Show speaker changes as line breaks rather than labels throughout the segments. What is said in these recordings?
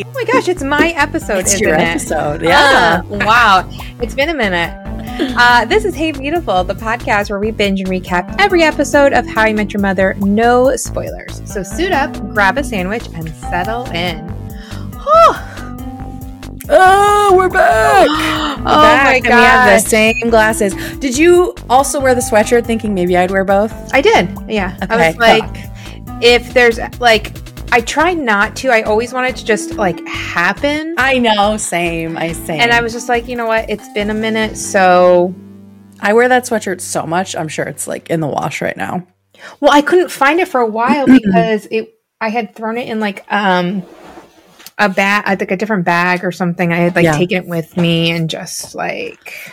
Oh my gosh, it's my episode.
It's your episode. Yeah.
Wow. It's been a minute. This is Hey Beautiful, the podcast where we binge and recap every episode of How I Met Your Mother. No spoilers. So suit up, grab a sandwich, and settle in.
Oh, we're back.
My God.
And we have the same glasses. Did you also wear the sweatshirt thinking maybe I'd wear both?
I did. Yeah.
Okay,
I was like, if there's like, I try not to. I always want it to just like happen.
I know. Same.
And I was just like, you know what? It's been a minute. So
I wear that sweatshirt so much. I'm sure it's like in the wash right now.
Well, I couldn't find it for a while because I had thrown it in like, a bag, like a different bag or something. I had like taken it with me and just like,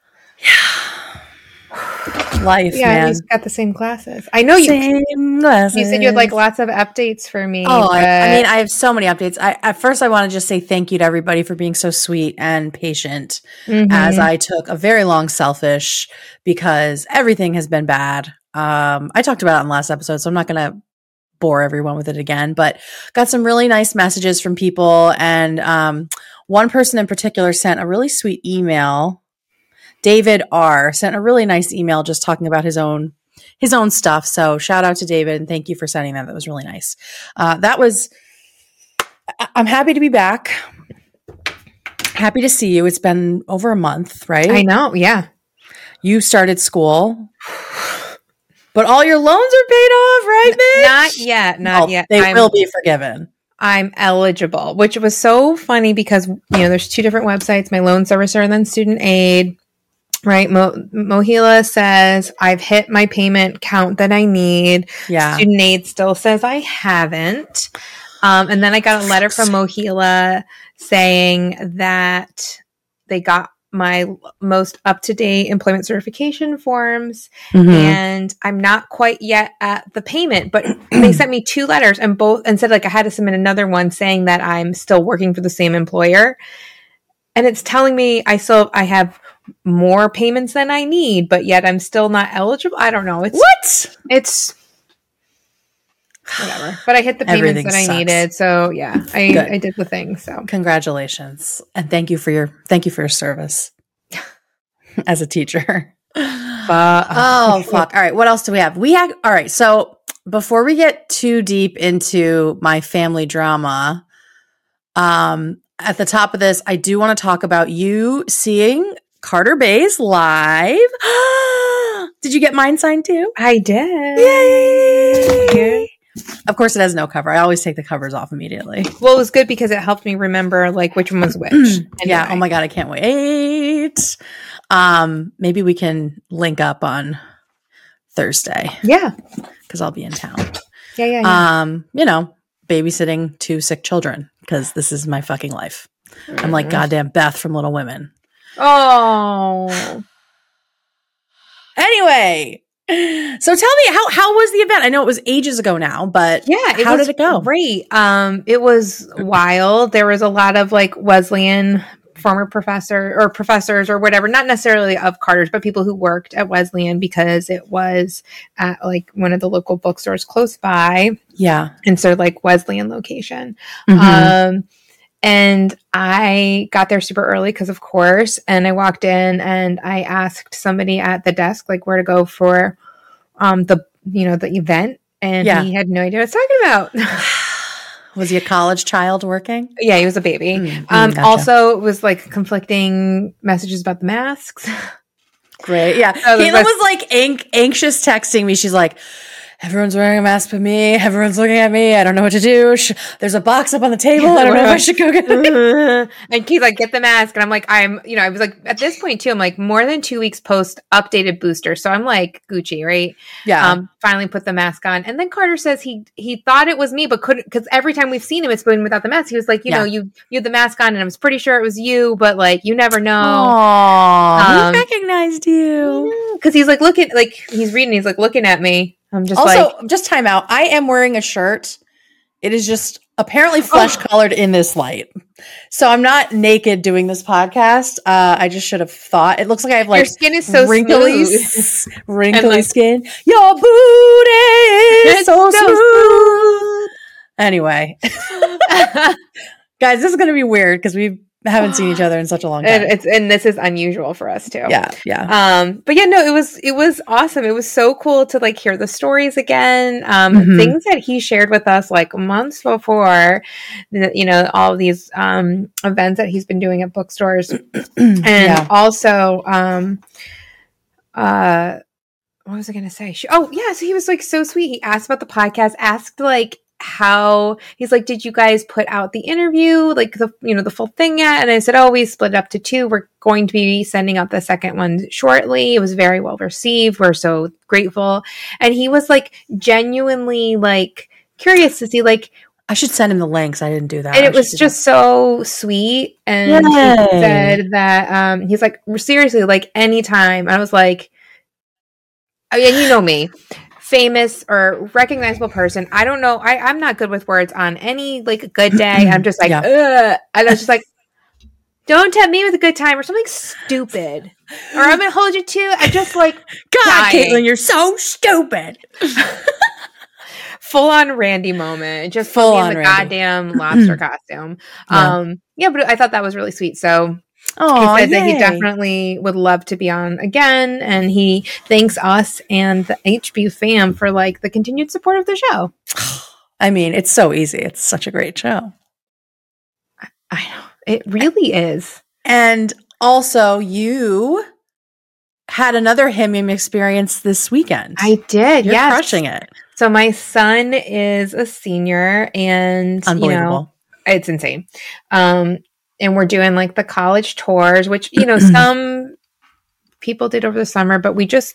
life.
Yeah,
man.
we got the same glasses. I know
same glasses.
You said you had like lots of updates for me.
Oh, I mean, I have so many updates. At first, I want to just say thank you to everybody for being so sweet and patient as I took a very long selfish because everything has been bad. I talked about it in the last episode, so I'm not going to bore everyone with it again, but got some really nice messages from people. And one person in particular sent a really sweet email. David R. sent a really nice email just talking about his own stuff. So shout out to David and thank you for sending that. That was really nice. I'm happy to be back. Happy to see you. It's been over a month, right?
I know. Yeah.
You started school. But all your loans are paid off, right, bitch?
Not yet.
They will be forgiven.
I'm eligible, which was so funny because, there's two different websites, my loan servicer and then student aid, right? Mohila says I've hit my payment count that I need.
Yeah.
Student aid still says I haven't. And then I got a letter from Mohila saying that they got my most up-to-date employment certification forms and I'm not quite yet at the payment, but they sent me two letters and said like I had to submit another one saying that I'm still working for the same employer. And it's telling me I have more payments than I need, but yet I'm still not eligible. I don't know. It's whatever. But I hit the payments that I needed. So yeah, I did the thing. So
congratulations. And thank you for your service as a teacher. Oh, fuck. All right. What else do we have? All right. So before we get too deep into my family drama, at the top of this, I do want to talk about you seeing Carter Bays live. Did you get mine signed too?
I did.
Yay! Of course, it has no cover. I always take the covers off immediately.
Well, it was good because it helped me remember like which one was which.
Anyway. Yeah. Oh my God, I can't wait. Maybe we can link up on Thursday.
Yeah,
because I'll be in town.
Yeah.
Babysitting two sick children because this is my fucking life. I'm like goddamn Beth from Little Women.
Oh.
Anyway. So tell me, how was the event? I know it was ages ago now, but how did it go?
Great. It was wild. There was a lot of like Wesleyan former professors or whatever, not necessarily of Carter's, but people who worked at Wesleyan because it was at like one of the local bookstores close by.
Yeah.
And so like Wesleyan location. And I got there super early because of course, and I walked in and I asked somebody at the desk like where to go for the event, and he had no idea what I was talking about.
Was he a college child working?
Yeah, he was a baby.
Gotcha.
Also, it was like conflicting messages about the masks.
Great. Yeah. Caitlin was like anxious texting me. She's like, everyone's wearing a mask but me. Everyone's looking at me. I don't know what to do. There's a box up on the table. I don't know if I should go get it.
And Keith's like, get the mask. And I'm like, I was like, at this point too, I'm like more than 2 weeks post updated booster. So I'm like Gucci, right?
Yeah.
Finally put the mask on. And then Carter says he thought it was me, but couldn't, because every time we've seen him, it's been without the mask. He was like, you know, you had the mask on and I was pretty sure it was you, but like, you never know.
Aww. He recognized you.
Because he's like he's reading, he's like looking at me. I'm just
just time out. I am wearing a shirt. It is just apparently flesh colored in this light. So I'm not naked doing this podcast. I just should have thought. It looks like I have like
your skin is so
wrinkly
like,
skin. Your booty is so smooth. Anyway. Guys, this is going to be weird because we haven't seen each other in such a long time.
And this is unusual for us too.
Yeah.
But yeah, no, it was awesome. It was so cool to like hear the stories again. Things that he shared with us like months before, you know, all of these events that he's been doing at bookstores, and also what was I going to say? So he was like so sweet. He asked about the podcast, asked like how he's like, did you guys put out the interview, like the full thing yet? And I said, we split it up to 2. We're going to be sending out the second one shortly. It was very well received. We're so grateful. And he was like genuinely like curious to see like,
I should send him the links. I didn't do that.
And it was just so sweet. And he said that he's like, seriously, like anytime. And I was like, and you know me, famous or recognizable person. I don't know. I'm not good with words on any like good day. I'm just like, ugh. And I was just like, don't tempt me with a good time or something stupid. Or I'm going to hold you to. I'm just like,
God, dying. Caitlin, you're so stupid.
Full on Randy moment. Just
full on
the goddamn lobster costume. But I thought that was really sweet. So he said that he definitely would love to be on again, and he thanks us and the HB fam for like the continued support of the show.
I mean, it's so easy. It's such a great show.
I know. It really is.
And also, you had another Himium experience this weekend.
I did.
You're crushing it.
So my son is a senior, and
unbelievable.
It's insane. And we're doing like the college tours, which, some people did over the summer, but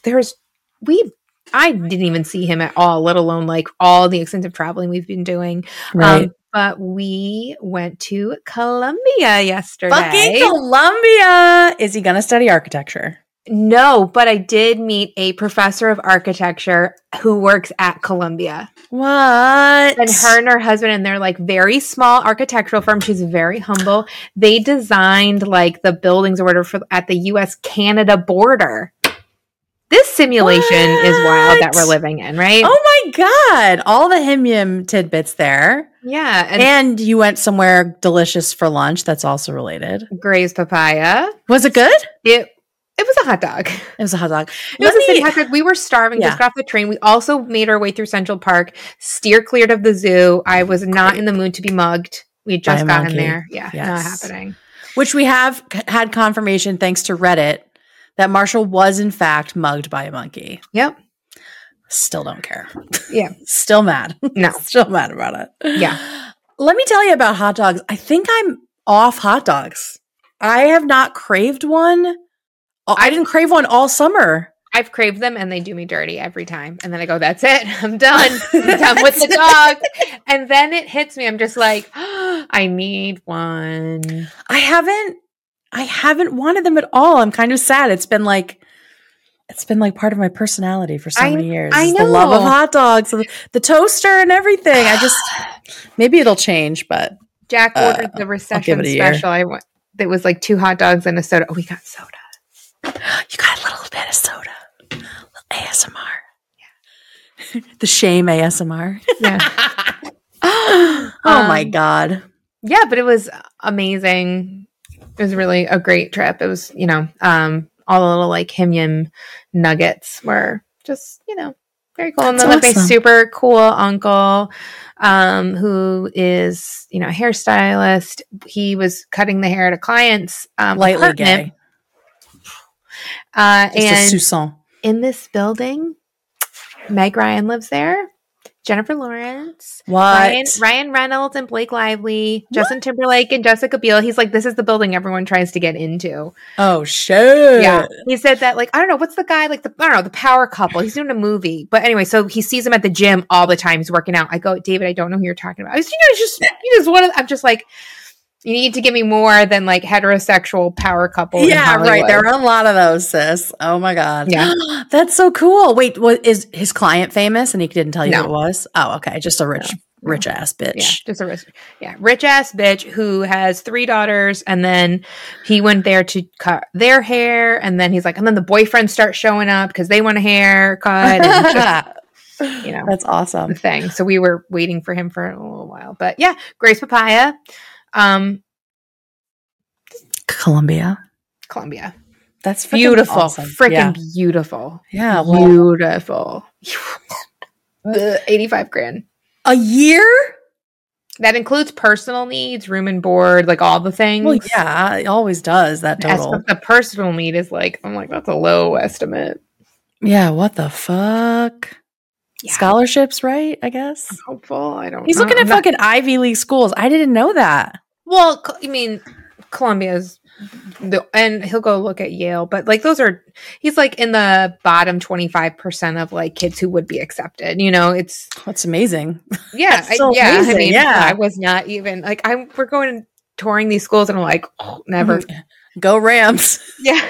I didn't even see him at all, let alone like all the extensive traveling we've been doing.
Right.
But we went to Columbia yesterday.
Fucking Columbia! Is he going to study architecture?
No, but I did meet a professor of architecture who works at Columbia.
What?
And her and her husband and their like very small architectural firm. She's very humble. They designed like the buildings or whatever at the U.S.-Canada border. This simulation is wild that we're living in, right?
Oh my God. All the Himium tidbits there.
Yeah.
And you went somewhere delicious for lunch that's also related.
Gray's Papaya.
Was it good?
It was a hot dog.
It was a hot dog.
It was a city hot dog. We were starving. Just got off the train. We also made our way through Central Park, steer cleared of the zoo. I was not in the mood to be mugged. We had just gotten there. Yeah, not happening.
Which we have had confirmation, thanks to Reddit, that Marshall was in fact mugged by a monkey.
Yep.
Still don't care.
Yeah.
Still mad.
No.
Still mad about it.
Yeah.
Let me tell you about hot dogs. I think I'm off hot dogs. I have not craved one. I didn't crave one all summer.
I've craved them and they do me dirty every time. And then I go, that's it. I'm done. I'm done with the dog. And then it hits me. I'm just like, I need one.
I haven't wanted them at all. I'm kind of sad. It's been like part of my personality for so many years.
I know.
The love of hot dogs, the toaster and everything. Maybe it'll change, but
Jack ordered the recession special. It was like 2 hot dogs and a soda. Oh, we got soda.
You got a little bit of soda. A little ASMR. Yeah. The shame ASMR.
Yeah.
Oh my God.
Yeah, but it was amazing. It was really a great trip. It was, all the little like Himium nuggets were just, very cool. And then like my super cool uncle, who is, a hairstylist. He was cutting the hair at a client's
lightly
apartment.
Gay.
And
a soupçon.
In this building, Meg Ryan lives there. Jennifer Lawrence.
What?
Ryan Reynolds and Blake Lively. What? Justin Timberlake and Jessica Biel. He's like, this is the building everyone tries to get into.
Oh, shit.
Yeah. He said that, like, I don't know, what's the guy, like, the power couple. He's doing a movie. But anyway, so he sees him at the gym all the time. He's working out. I go, David, I don't know who you're talking about. He's just one of I'm just like, you need to give me more than like heterosexual power couple.
Yeah, right. There are a lot of those, sis. Oh my God.
Yeah.
That's so cool. Wait, is his client famous and he didn't tell you who it was? Oh, okay. Just a rich ass bitch.
Yeah, just a rich ass bitch who has 3 daughters. And then he went there to cut their hair. And then he's like, and then the boyfriends start showing up because they want a haircut. And just,
that's awesome.
The thing. So we were waiting for him for a little while. But yeah, Gray's Papaya.
Columbia.
That's beautiful.
Awesome.
Freaking beautiful.
Yeah.
Beautiful. 85 grand.
A year?
That includes personal needs, room and board, like all the things.
Well, yeah, it always does, that total.
The personal need is like, I'm like, that's a low estimate.
Yeah, what the fuck? Yeah. Scholarships, right? I guess.
I'm hopeful. I don't know.
He's looking at fucking Ivy League schools. I didn't know that.
Well, I mean, Columbia's, and he'll go look at Yale, but like he's like in the bottom 25% of like kids who would be accepted. You know,
that's amazing.
Yeah,
amazing.
I mean, I was not even like we're going and touring these schools, and I'm like, oh, never.
Go Rams.
Yeah.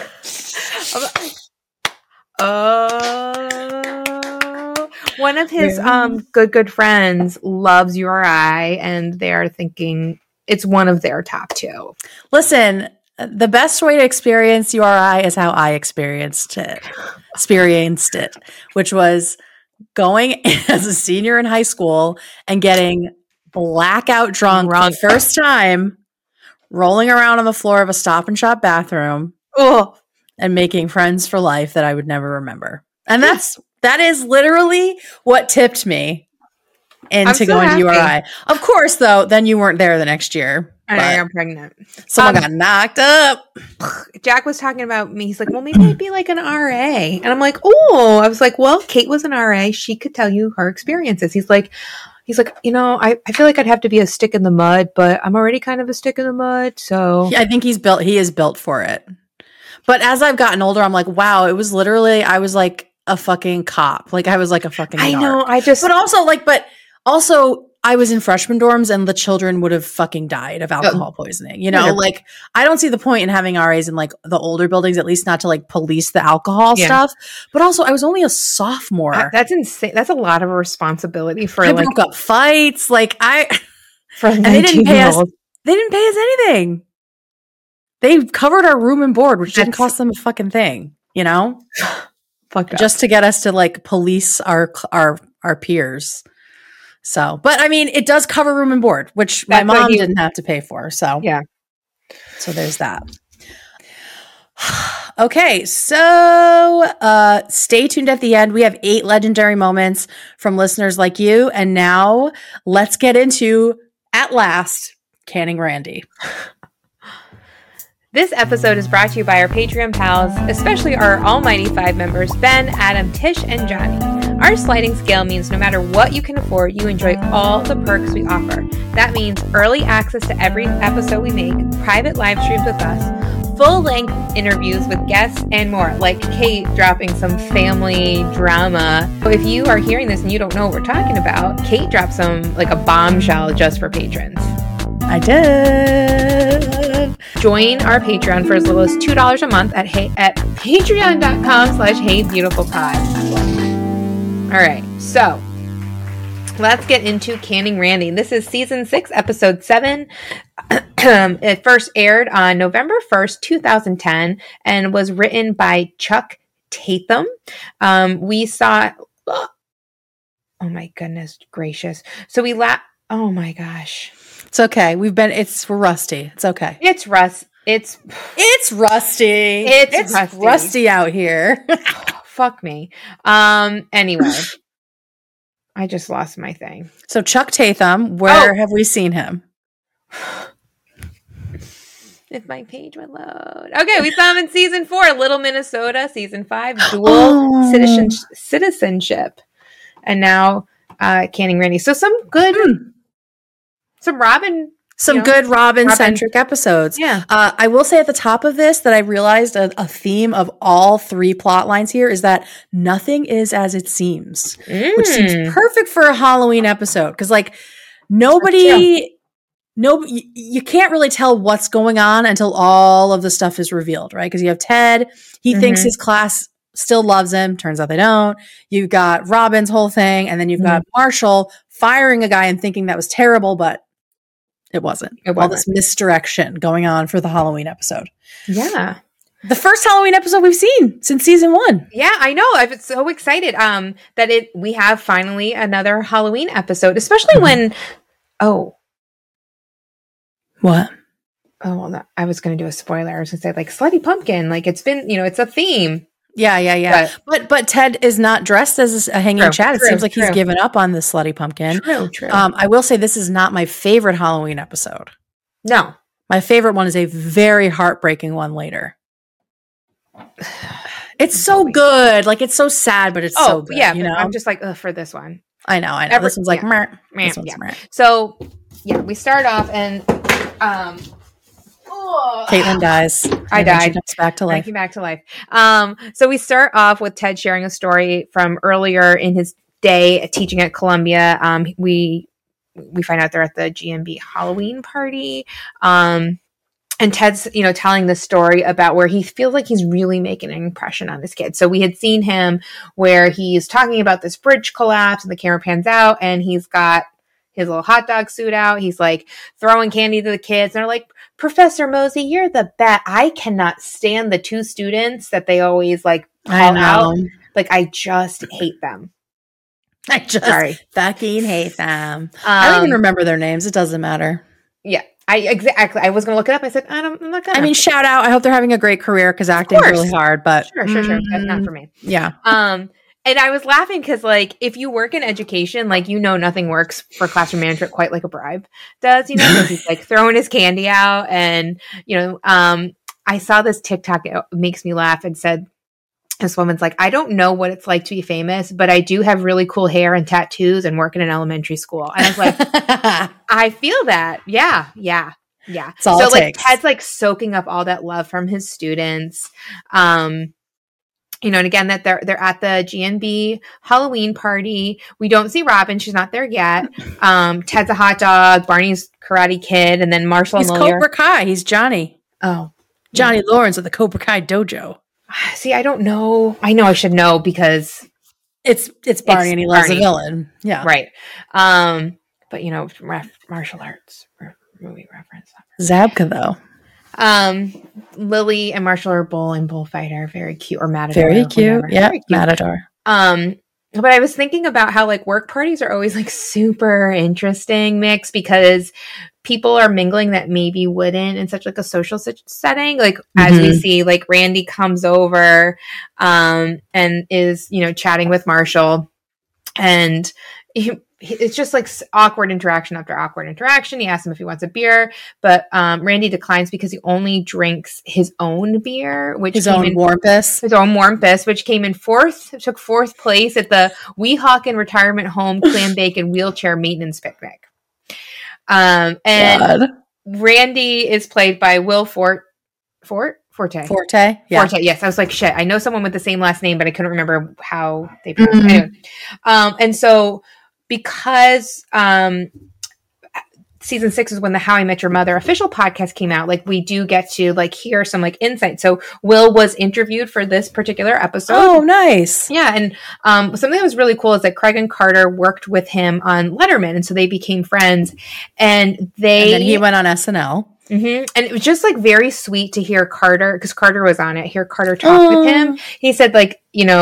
One of his good friends loves URI, and they're thinking it's one of their top 2.
Listen, the best way to experience URI is how I experienced it, which was going as a senior in high school and getting blackout drunk for the first time, rolling around on the floor of a Stop and Shop bathroom, and making friends for life that I would never remember. And that is literally what tipped me into going to URI. Of course, though, then you weren't there the next year.
I got pregnant.
Someone got knocked up.
Jack was talking about me. He's like, well, maybe I'd be like an RA. And I'm like, oh, I was like, well, Kate was an RA. She could tell you her experiences. He's like, you know, I feel like I'd have to be a stick in the mud, but I'm already kind of a stick in the mud. So
yeah, I think he is built for it. But as I've gotten older, I'm like, wow, it was literally, I was like a fucking cop. Like I was like a fucking narc.
I know.
But also I was in freshman dorms and the children would have fucking died of alcohol poisoning. You know, like I don't see the point in having RAs in like the older buildings, at least not to like police the alcohol stuff. But also I was only a sophomore.
That's insane. That's a lot of responsibility for
I broke up fights. Like and
they didn't pay us.
They didn't pay us anything. They covered our room and board, which didn't cost them a fucking thing, you know? Just to get us to like police our peers. So, but I mean, it does cover room and board, which my mom didn't have to pay for. So,
yeah.
So there's that. Okay. So, stay tuned at the end. We have 8 legendary moments from listeners like you. And now let's get into, at last, Canning Randy.
This episode is brought to you by our Patreon pals, especially our almighty 5 members, Ben, Adam, Tish, and Johnny. Our sliding scale means no matter what you can afford, you enjoy all the perks we offer. That means early access to every episode we make, private live streams with us, full-length interviews with guests, and more, like Kate dropping some family drama. If you are hearing this and you don't know what we're talking about, Kate dropped some, like a bombshell just for patrons.
I did.
Join our Patreon for as little as $2 a month at patreon.com/HeyBeautifulPod. All right, so let's get into Canning Randy. This is season 6, episode 7. It first aired on November 1st, 2010, and was written by Chuck Tatham. We saw, oh my goodness gracious. So oh my gosh.
It's okay. We're rusty. It's okay.
It's rusty.
It's rusty out here.
Fuck me. Anyway, I just lost my thing.
So Chuck Tatham, where have we seen him?
If my page would load. Okay, we saw him in season 4, Little Minnesota, season 5, Dual Citizenship. And now Canning Randy. So some good... Some Robin.
Good Robin-centric episodes.
Yeah.
I will say at the top of this that I realized a theme of all 3 plot lines here is that nothing is as it seems, which seems perfect for a Halloween episode. Because like you can't really tell what's going on until all of the stuff is revealed, right? Because you have Ted, he thinks his class still loves him. Turns out they don't. You've got Robin's whole thing. And then you've got Marshall firing a guy and thinking that was terrible, but it wasn't. All this misdirection going on for the Halloween episode.
Yeah.
The first Halloween episode we've seen since season 1.
Yeah, I know. I'm so excited that we have finally another Halloween episode, especially when,
What?
Oh, well, no, I was going to do a spoiler. I was going to say like Slutty Pumpkin. Like it's been, it's a theme.
Yeah. But Ted is not dressed as a hanging Chad. It seems like he's given up on the Slutty Pumpkin.
True.
I will say this is not my favorite Halloween episode.
No.
My favorite one is a very heartbreaking one later. It's so good. Like, it's so sad, but it's so good.
Yeah, I'm just like, for this one.
I know. This one's like, this one's meh.
So, yeah, we start off and
Caitlin dies.
I died.
She comes back to life.
I came back to life. So we start off with Ted sharing a story from earlier in his day teaching at Columbia. We find out they're at the GMB Halloween party. And Ted's, telling the story about where he feels like he's really making an impression on this kid. So we had seen him where he's talking about this bridge collapse and the camera pans out and he's got his little hot dog suit out. He's like throwing candy to the kids. And they're like, Professor Mosey, you're the best. I cannot stand the two students that they always like call out. Like, I just hate them.
I just fucking hate them. I don't even remember their names. It doesn't matter.
Yeah. I was going to look it up. I said, I'm not going to.
I mean, shout out. I hope they're having a great career because acting is really hard, but.
Sure. That's not for me.
Yeah.
And I was laughing because, like, if you work in education, like, nothing works for classroom management quite like a bribe does, because he's, like, throwing his candy out. And, I saw this TikTok, it makes me laugh, and said, this woman's like, I don't know what it's like to be famous, but I do have really cool hair and tattoos and work in an elementary school. And I was like, I feel that. Yeah. So, like, Ted's, like, soaking up all that love from his students. And again, that they're at the GNB Halloween party. We don't see Robin. She's not there yet. Ted's a hot dog. Barney's Karate Kid. And then Marshall
and
Lawyer.
Cobra Kai. He's Johnny.
Oh.
Johnny Lawrence of the Cobra Kai dojo.
See, I don't know. I know I should know because
it's Barney and he loves a villain. Yeah.
Right. But martial arts movie reference.
Zabka though.
Lily and Marshall are bullfighter, very cute, or Matador.
Very cute. Yeah, Matador.
But I was thinking about how like work parties are always like super interesting mix because people are mingling that maybe wouldn't in such like a social setting. Like as we see, like Randy comes over, and is, chatting with Marshall, and it's just like awkward interaction after awkward interaction. He asks him if he wants a beer, but Randy declines because he only drinks his own beer, which
his own Warmpus,
which came in took fourth place at the Weehawken Retirement Home Clam Bake Wheelchair Maintenance Picnic. And God. Randy is played by Will Forte.
Yeah.
Forte, yes. I was like, shit, I know someone with the same last name, but I couldn't remember how they pronounce it. Anyway. And so because season 6 is when the How I Met Your Mother official podcast came out, like we do get to like hear some like insight. So Will was interviewed for this particular episode.
Oh, nice.
Yeah. And something that was really cool is that Craig and Carter worked with him on Letterman. And so they became friends and then
he went on SNL.
Mm-hmm. And it was just like very sweet to hear Carter, because Carter was on it, hear Carter talk with him. He said like,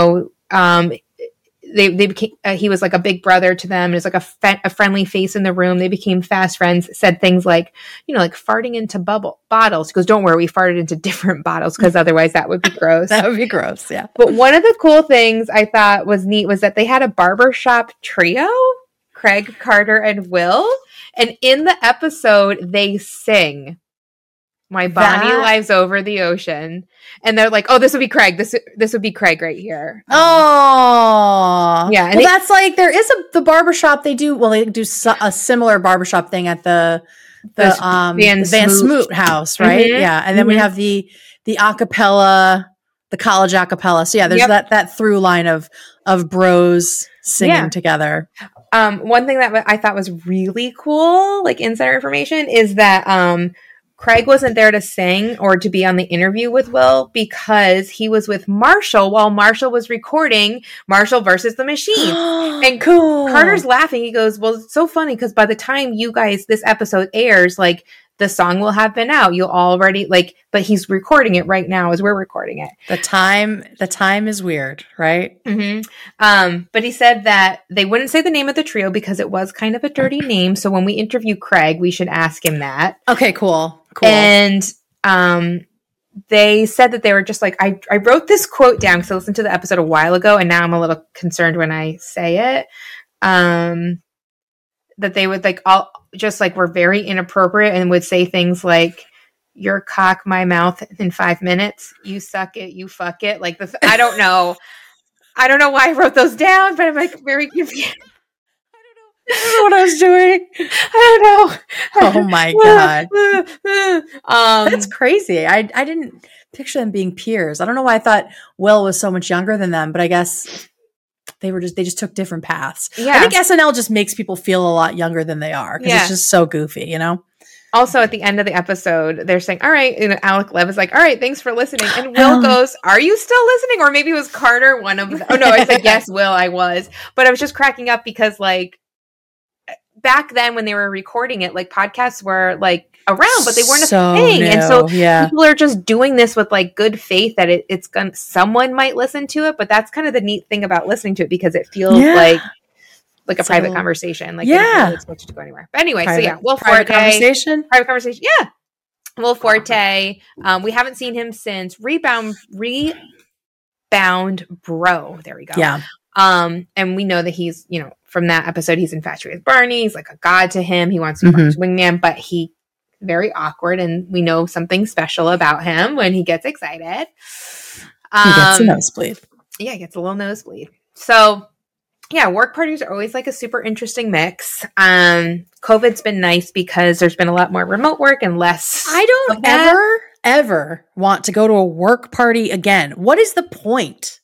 they became, he was like a big brother to them. It was like a friendly face in the room. They became fast friends, said things like, like farting into bottles. He goes, don't worry, we farted into different bottles because otherwise that would be gross.
That would be gross. Yeah.
But one of the cool things I thought was neat was that they had a barbershop trio, Craig, Carter, and Will. And in the episode, they sing My Bonnie Lies Over the Ocean. And they're like, oh, this would be Craig. This would be Craig right here.
Oh.
Yeah. And
that's like, there is the barbershop they do a similar barbershop thing at the Van Smoot house, right? Mm-hmm. Yeah. And then we have the acapella, the college acapella. So yeah, there's that through line of bros singing together.
One thing that I thought was really cool, like insider information, is that Craig wasn't there to sing or to be on the interview with Will because he was with Marshall while Marshall was recording Marshall versus the Machine. And cool. Carter's laughing. He goes, well, it's so funny because by the time this episode airs, like the song will have been out. You'll already but he's recording it right now as we're recording it.
The time is weird, right?
Mm-hmm. But he said that they wouldn't say the name of the trio because it was kind of a dirty name. So when we interview Craig, we should ask him that.
Okay, cool.
And they said that they were just like, I wrote this quote down because I listened to the episode a while ago, and now I'm a little concerned when I say it. That they would all just were very inappropriate and would say things like, your cock, my mouth in 5 minutes. You suck it, you fuck it. I don't know. I don't know why I wrote those down, but I'm very confused.
I don't know what I was doing.
I don't know.
Oh my God. That's crazy. I didn't picture them being peers. I don't know why I thought Will was so much younger than them, but I guess they just took different paths. Yeah. I think SNL just makes people feel a lot younger than they are because it's just so goofy, you know?
Also, at the end of the episode, they're saying, all right, Alec Lev is like, all right, thanks for listening. And Will goes, are you still listening? Or maybe it was Carter, one of them. Oh, no, I said, yes, Will, I was. But I was just cracking up because, back then when they were recording it, podcasts were, around, but they weren't a thing. New. And so people are just doing this with, good faith that it's going someone might listen to it. But that's kind of the neat thing about listening to it because it feels like a private conversation. They don't really expect you to go anywhere. But anyway, Will Forte. Private conversation. Yeah. Will Forte. We haven't seen him since Rebound Bro. There we go.
Yeah.
And we know that he's, from that episode, he's infatuated with Barney. He's like a god to him. He wants to be Barney's wingman, but he very awkward. And we know something special about him when he gets excited.
He gets a nosebleed.
Yeah, he gets a little nosebleed. So yeah, work parties are always a super interesting mix. COVID's been nice because there's been a lot more remote work and less.
I don't ever want to go to a work party again. What is the point?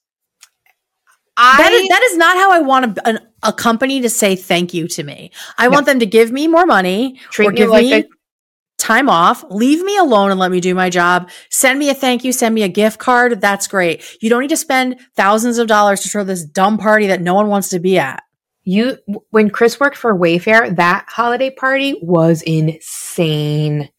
That is not how I want a company to say thank you to me. I want them to give me more money or give me time off, leave me alone and let me do my job. Send me a thank you, send me a gift card. That's great. You don't need to spend thousands of dollars to throw this dumb party that no one wants to be at.
When Chris worked for Wayfair, that holiday party was insane.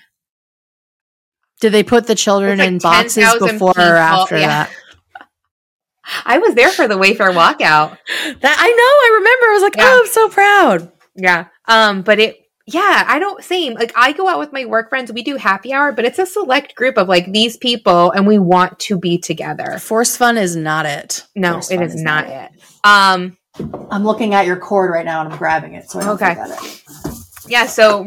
Did they put the children in boxes before or after that? I
was there for the Wayfair walkout.
I remember. I was like, oh, I'm so proud.
Yeah. I don't same. I go out with my work friends. We do happy hour, but it's a select group of these people and we want to be together.
Forced fun is not it.
No, it is not it.
I'm looking at your cord right now and I'm grabbing it. So I don't forget it.
Yeah, so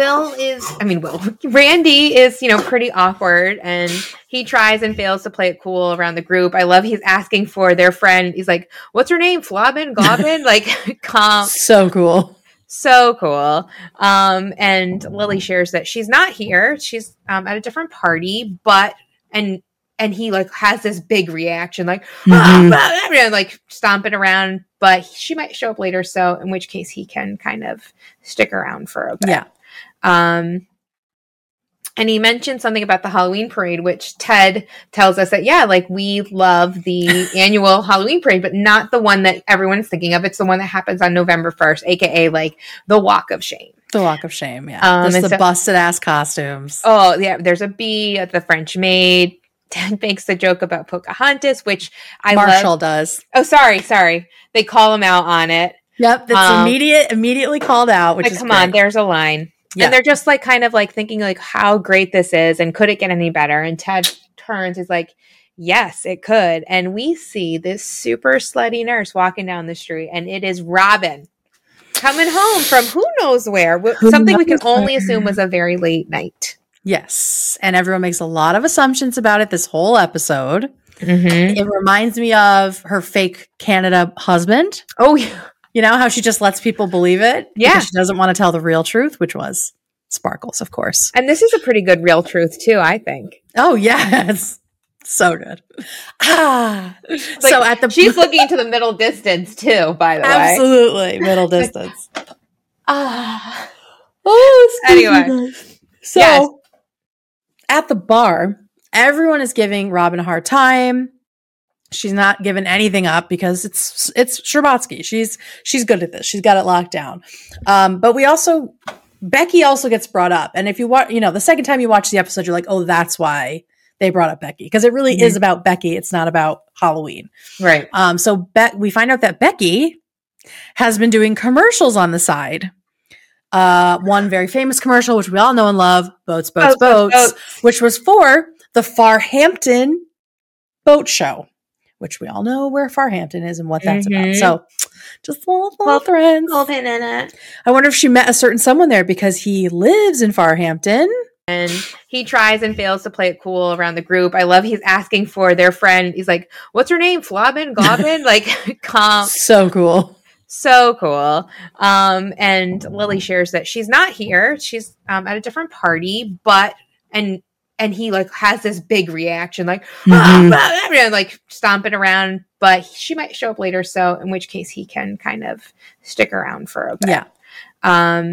Randy is, pretty awkward and he tries and fails to play it cool around the group. I love he's asking for their friend. He's like, what's her name? Flobbin? Gobbin?
So cool.
So cool. And Lily shares that she's not here. She's at a different party, but and he has this big reaction, stomping around, but she might show up later. So in which case he can kind of stick around for a bit.
Yeah.
And he mentioned something about the Halloween parade, which Ted tells us that, we love the annual Halloween parade, but not the one that everyone's thinking of. It's the one that happens on November 1st, aka the Walk of Shame.
The Walk of Shame, yeah. The busted ass costumes.
Oh, yeah. There's a bee at the French maid. Ted makes the joke about Pocahontas, which
Marshall does.
Oh, sorry. They call him out on it.
Yep, that's immediately called out, which is
come on, there's a line. Yeah. And they're just thinking how great this is and could it get any better? And Ted turns, he's like, yes, it could. And we see this super slutty nurse walking down the street and it is Robin coming home from who knows where. Something we can only assume was a very late night.
Yes. And everyone makes a lot of assumptions about it this whole episode.
Mm-hmm.
It reminds me of her fake Canada husband.
Oh, yeah.
You know how she just lets people believe it?
Yeah.
Because she doesn't want to tell the real truth, which was Sparkles, of course.
And this is a pretty good real truth, too, I think.
Oh, yes. So good.
She's looking into the middle distance, too, by the way.
Absolutely. Middle distance.
Anyway.
So, at the bar, everyone is giving Robin a hard time. She's not giving anything up because it's Scherbatsky. She's good at this. She's got it locked down. But we also Becky also gets brought up. And if you watch, the second time you watch the episode, you're like, oh, that's why they brought up Becky. Because it really is about Becky. It's not about Halloween.
Right.
So we find out that Becky has been doing commercials on the side. One very famous commercial, which we all know and love, Boats, which was for the Farhampton Boat Show, which we all know where Farhampton is and what that's about. So just little threads.
Little pin in it.
I wonder if she met a certain someone there because he lives in Farhampton.
And he tries and fails to play it cool around the group. I love he's asking for their friend. He's like, what's her name? Flobbin? Globbin? Like,
so cool.
So cool. And Lily shares that she's not here. She's at a different party, but and he like has this big reaction, like like stomping around, but she might show up later. So in which case he can kind of stick around for a bit.
Yeah.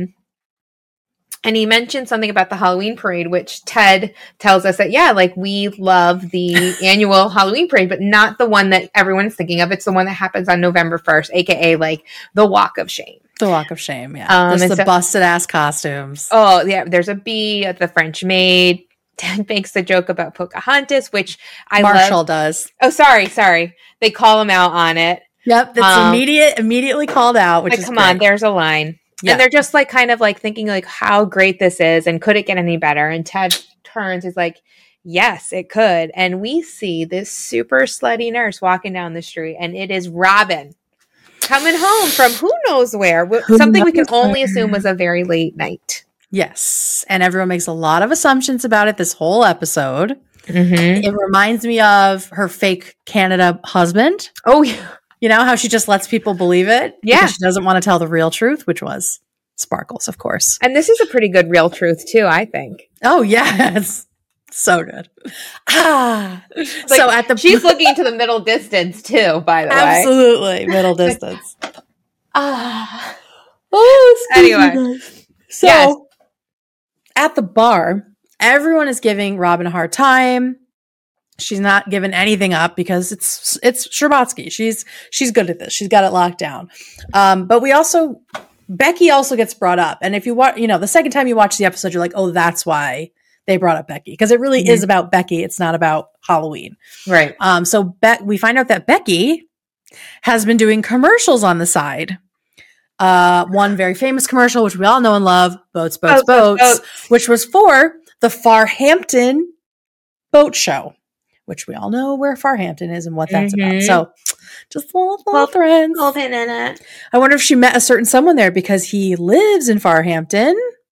And he mentioned something about the Halloween parade, which Ted tells us that, like we love the annual Halloween parade, but not the one that everyone's thinking of. It's the one that happens on November 1st, aka like the Walk of Shame.
The Walk of Shame, yeah. Just the busted ass costumes.
Oh, yeah. There's a bee at the French maid. Ted makes the joke about Pocahontas, which
Marshall does.
Oh, sorry. They call him out on it.
Yep, that's immediately called out, which
like,
is
come
great.
on, there's a line. Yeah. And they're just like kind of like thinking like how great this is and could it get any better? And Ted turns, he's like, yes, it could. And we see this super slutty nurse walking down the street, and it is Robin coming home from who knows where. Something we can only assume was a very late night.
Yes. And everyone makes a lot of assumptions about it this whole episode. It reminds me of her fake Canada husband.
Oh, yeah.
You know, how she just lets people believe it?
Yeah.
Because she doesn't want to tell the real truth, which was Sparkles, of course.
And this is a pretty good real truth, too, I think.
Oh, yes. So good.
Like, she's looking to the middle distance, too, by the way.
Absolutely. Middle distance.
Anyway.
So, at the bar, everyone is giving Robin a hard time. She's not giving anything up because it's Scherbatsky. She's good at this. She's got it locked down. But Becky also gets brought up. And if you watch, the second time you watch the episode, you're like, oh, that's why they brought up Becky. Because it really is about Becky. It's not about Halloween.
Right.
So we find out that Becky has been doing commercials on the side. One very famous commercial, which we all know and love, Boats, which was for the Farhampton Boat Show, which we all know where Farhampton is and what that's about. So just little threads.
Little pin in it.
I wonder if she met a certain someone there because he lives in Farhampton.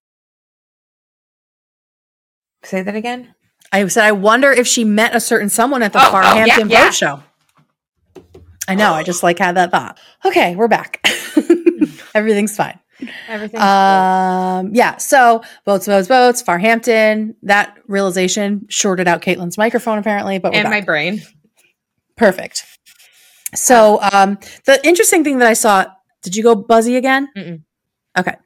Say that again.
I said, I wonder if she met a certain someone at the Farhampton Boat Show. I know. I just had that thought. Okay, we're back. Everything's fine.
Everything's
yeah. So boats, Farhampton. That realization shorted out Caitlin's microphone apparently, but
and my brain.
Perfect. So the interesting thing that I saw. Did you go buzzy again?
Mm-mm.
Okay.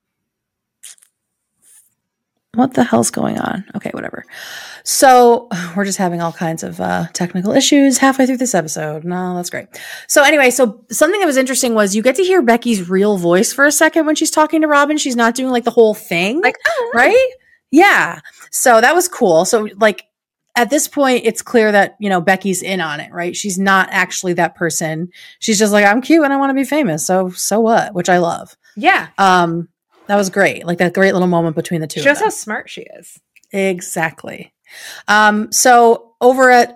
What the hell's going on? Okay, whatever. So we're just having all kinds of technical issues halfway through this episode. No, that's great. So anyway, so something that was interesting was you get to hear Becky's real voice for a second when she's talking to Robin. She's not doing the whole thing, right? Yeah. So that was cool. So at this point, it's clear that, Becky's in on it, right? She's not actually that person. She's just like, I'm cute and I want to be famous. So what? Which I love.
Yeah.
That was great. That great little moment between the two.
Shows how smart she is.
Exactly. So over at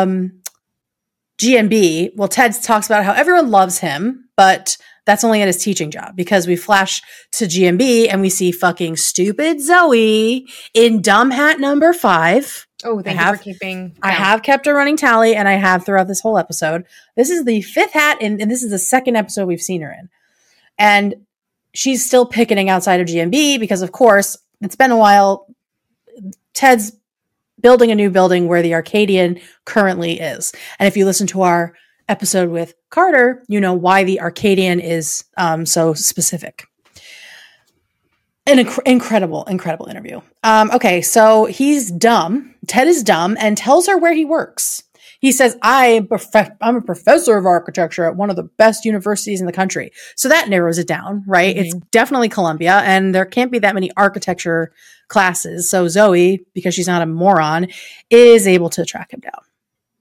GMB, Ted talks about how everyone loves him, but that's only at his teaching job because we flash to GMB and we see fucking stupid Zoe in dumb hat number 5.
Oh, thank you for keeping.
I have kept a running tally, and I have throughout this whole episode. This is the 5th hat, and this is the 2nd episode we've seen her in. And she's still picketing outside of GMB because, of course, it's been a while. Ted's building a new building where the Arcadian currently is. And if you listen to our episode with Carter, you know why the Arcadian is so specific. An incredible interview. Okay, so he's dumb. Ted is dumb and tells her where he works. He says, I'm a professor of architecture at one of the best universities in the country. So that narrows it down, right? It's definitely Columbia, and there can't be that many architecture classes. So Zoe, because she's not a moron, is able to track him down.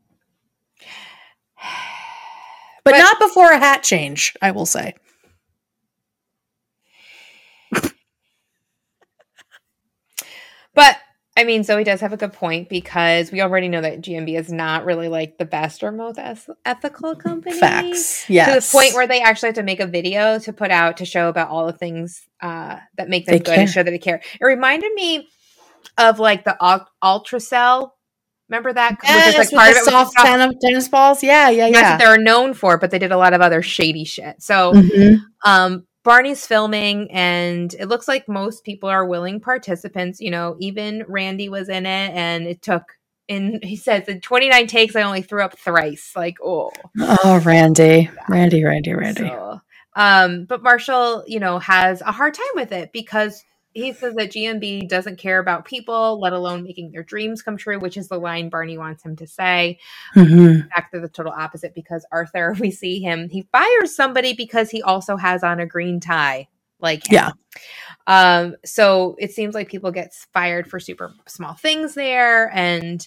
But not before a hat change, I will say.
But I mean, Zoe does have a good point, because we already know that GMB is not really like the best or most ethical company.
Facts. Yes.
To the point where they actually have to make a video to put out to show about all the things that make them good and show that they care. It reminded me of like the Ultracell. Remember that?
Yes,
which is like part of it
soft tennis balls. Yeah.
That's what they're known for, but they did a lot of other shady shit. So, Barney's filming, and it looks like most people are willing participants. You know, even Randy was in it, and it took, he says, in 29 takes, I only threw up thrice. Like, oh,
Randy.
So, but Marshall, you know, has a hard time with it, because he says that GMB doesn't care about people, let alone making their dreams come true, which is the line Barney wants him to say. In fact, they're the total opposite, because Arthur, we see him, he fires somebody because he also has on a green tie. Like him. Yeah. So it seems like people get fired for super small things there. And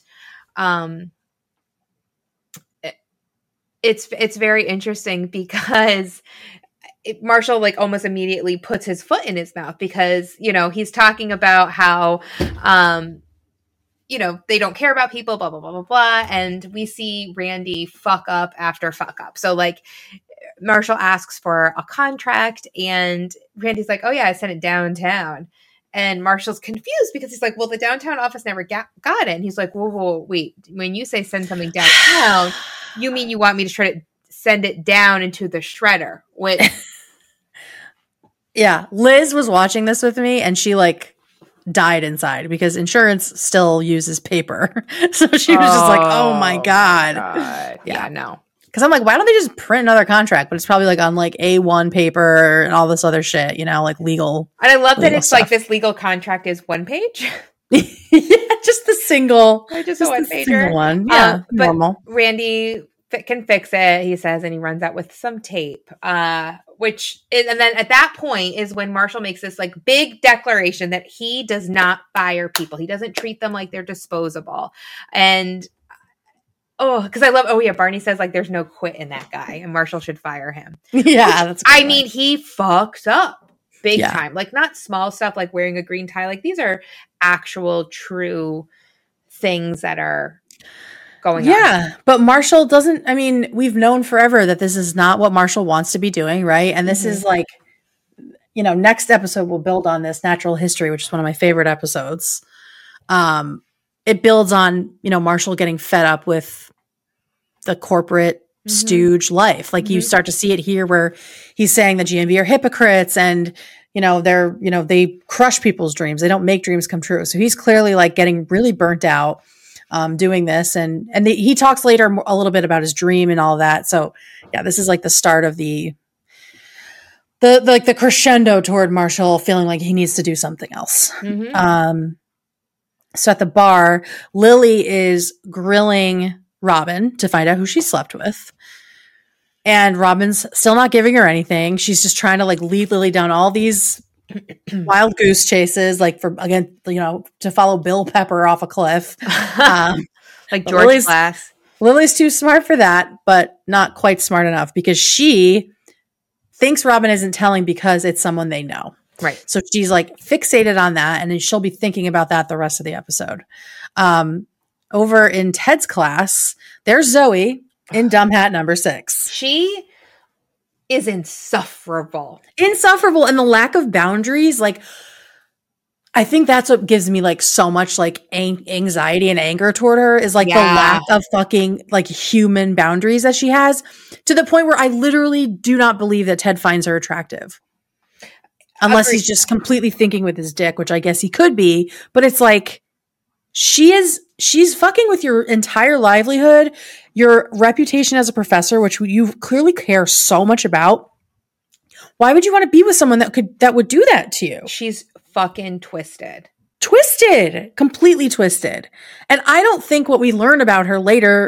it's very interesting, because Marshall like almost immediately puts his foot in his mouth, because, you know, he's talking about how, you know, they don't care about people, blah, blah, blah, blah, blah. And we see Randy fuck up after fuck up. So like Marshall asks for a contract, and Randy's like, oh yeah, I sent it downtown. And Marshall's confused, because he's like, well, the downtown office never got it. And he's like, whoa, wait, when you say send something downtown, you mean you want me to try to send it down into the shredder? Which
yeah, Liz was watching this with me, and she like died inside, because insurance still uses paper. So she was just like, oh my God.
Yeah, no.
Because I'm like, why don't they just print another contract? But it's probably like on like A1 paper and all this other shit, you know, like legal.
And I love that it's stuff. Like this legal contract is one page.
Yeah, just the single.
Just a one pager.
One. Yeah, normal.
Randy can fix it, he says, and he runs out with some tape. And then at that point is when Marshall makes this like big declaration that he does not fire people. He doesn't treat them like they're disposable. And because I love, Barney says like there's no quit in that guy, and Marshall should fire him.
Yeah, that's
I mean, he fucks up big time. Like not small stuff like wearing a green tie. Like these are actual true things that are going on.
Yeah, but Marshall doesn't, I mean, we've known forever that this is not what Marshall wants to be doing, right? And this is like, you know, next episode we'll build on this Natural History, which is one of my favorite episodes. It builds on, you know, Marshall getting fed up with the corporate stooge life. Like you start to see it here where he's saying the GMB are hypocrites, and, you know, they crush people's dreams. They don't make dreams come true. So he's clearly like getting really burnt out doing this. And he talks later a little bit about his dream and all that. So yeah, this is like the start of the crescendo toward Marshall feeling like he needs to do something else. So at the bar, Lily is grilling Robin to find out who she slept with. And Robin's still not giving her anything. She's just trying to like lead Lily down all these wild goose chases, like for, again, you know, to follow Bill Pepper off a cliff.
Like George Glass.
Lily's too smart for that, but not quite smart enough, because she thinks Robin isn't telling because it's someone they know.
Right.
So she's like fixated on that, and then she'll be thinking about that the rest of the episode. Over in Ted's class, there's Zoe in dumb hat number 6.
She is insufferable.
And the lack of boundaries, like, I think that's what gives me like so much like anxiety and anger toward her, is like the lack of fucking like human boundaries that she has, to the point where I literally do not believe that Ted finds her attractive. Unless he's just completely thinking with his dick, which I guess he could be. But it's like, she's fucking with your entire livelihood, your reputation as a professor, which you clearly care so much about. Why would you want to be with someone that would do that to you?
She's fucking twisted.
Completely twisted. And I don't think what we learn about her later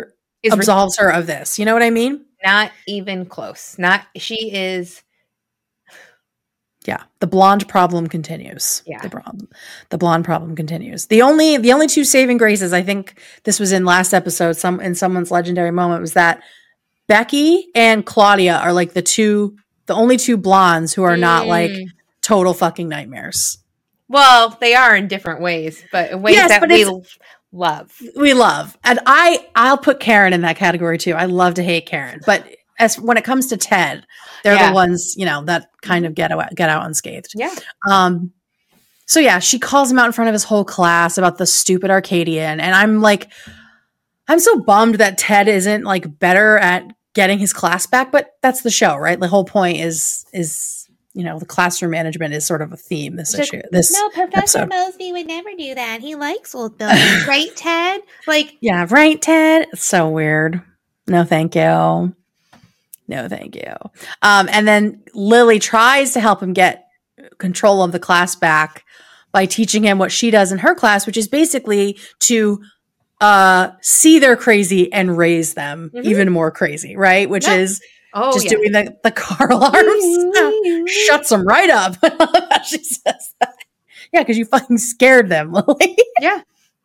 absolves her of this. You know what I mean?
Not even close. She is.
Yeah. The blonde problem continues.
Yeah.
The blonde problem continues. The only two saving graces, I think this was in last episode, in someone's legendary moment, was that Becky and Claudia are like the only two blondes who are not like total fucking nightmares.
Well, they are in different ways, but in ways that we love.
We love. And I'll put Karen in that category too. I love to hate Karen. But when it comes to Ted, they're the ones, that kind of get out unscathed.
Yeah.
So yeah, she calls him out in front of his whole class about the stupid Arcadian. And I'm like, I'm so bummed that Ted isn't like better at getting his class back, but that's the show, right? The whole point is the classroom management is sort of a theme this issue.
No, Professor Mosby would never do that. He likes old buildings, right, Ted? Like,
yeah, right, Ted. It's so weird. No, thank you. No, thank you. And then Lily tries to help him get control of the class back by teaching him what she does in her class, which is basically to see they're crazy and raise them even more crazy, right? Which is doing the car alarms. Shuts them right up. She says that. Yeah, because you fucking scared them, Lily.
Yeah.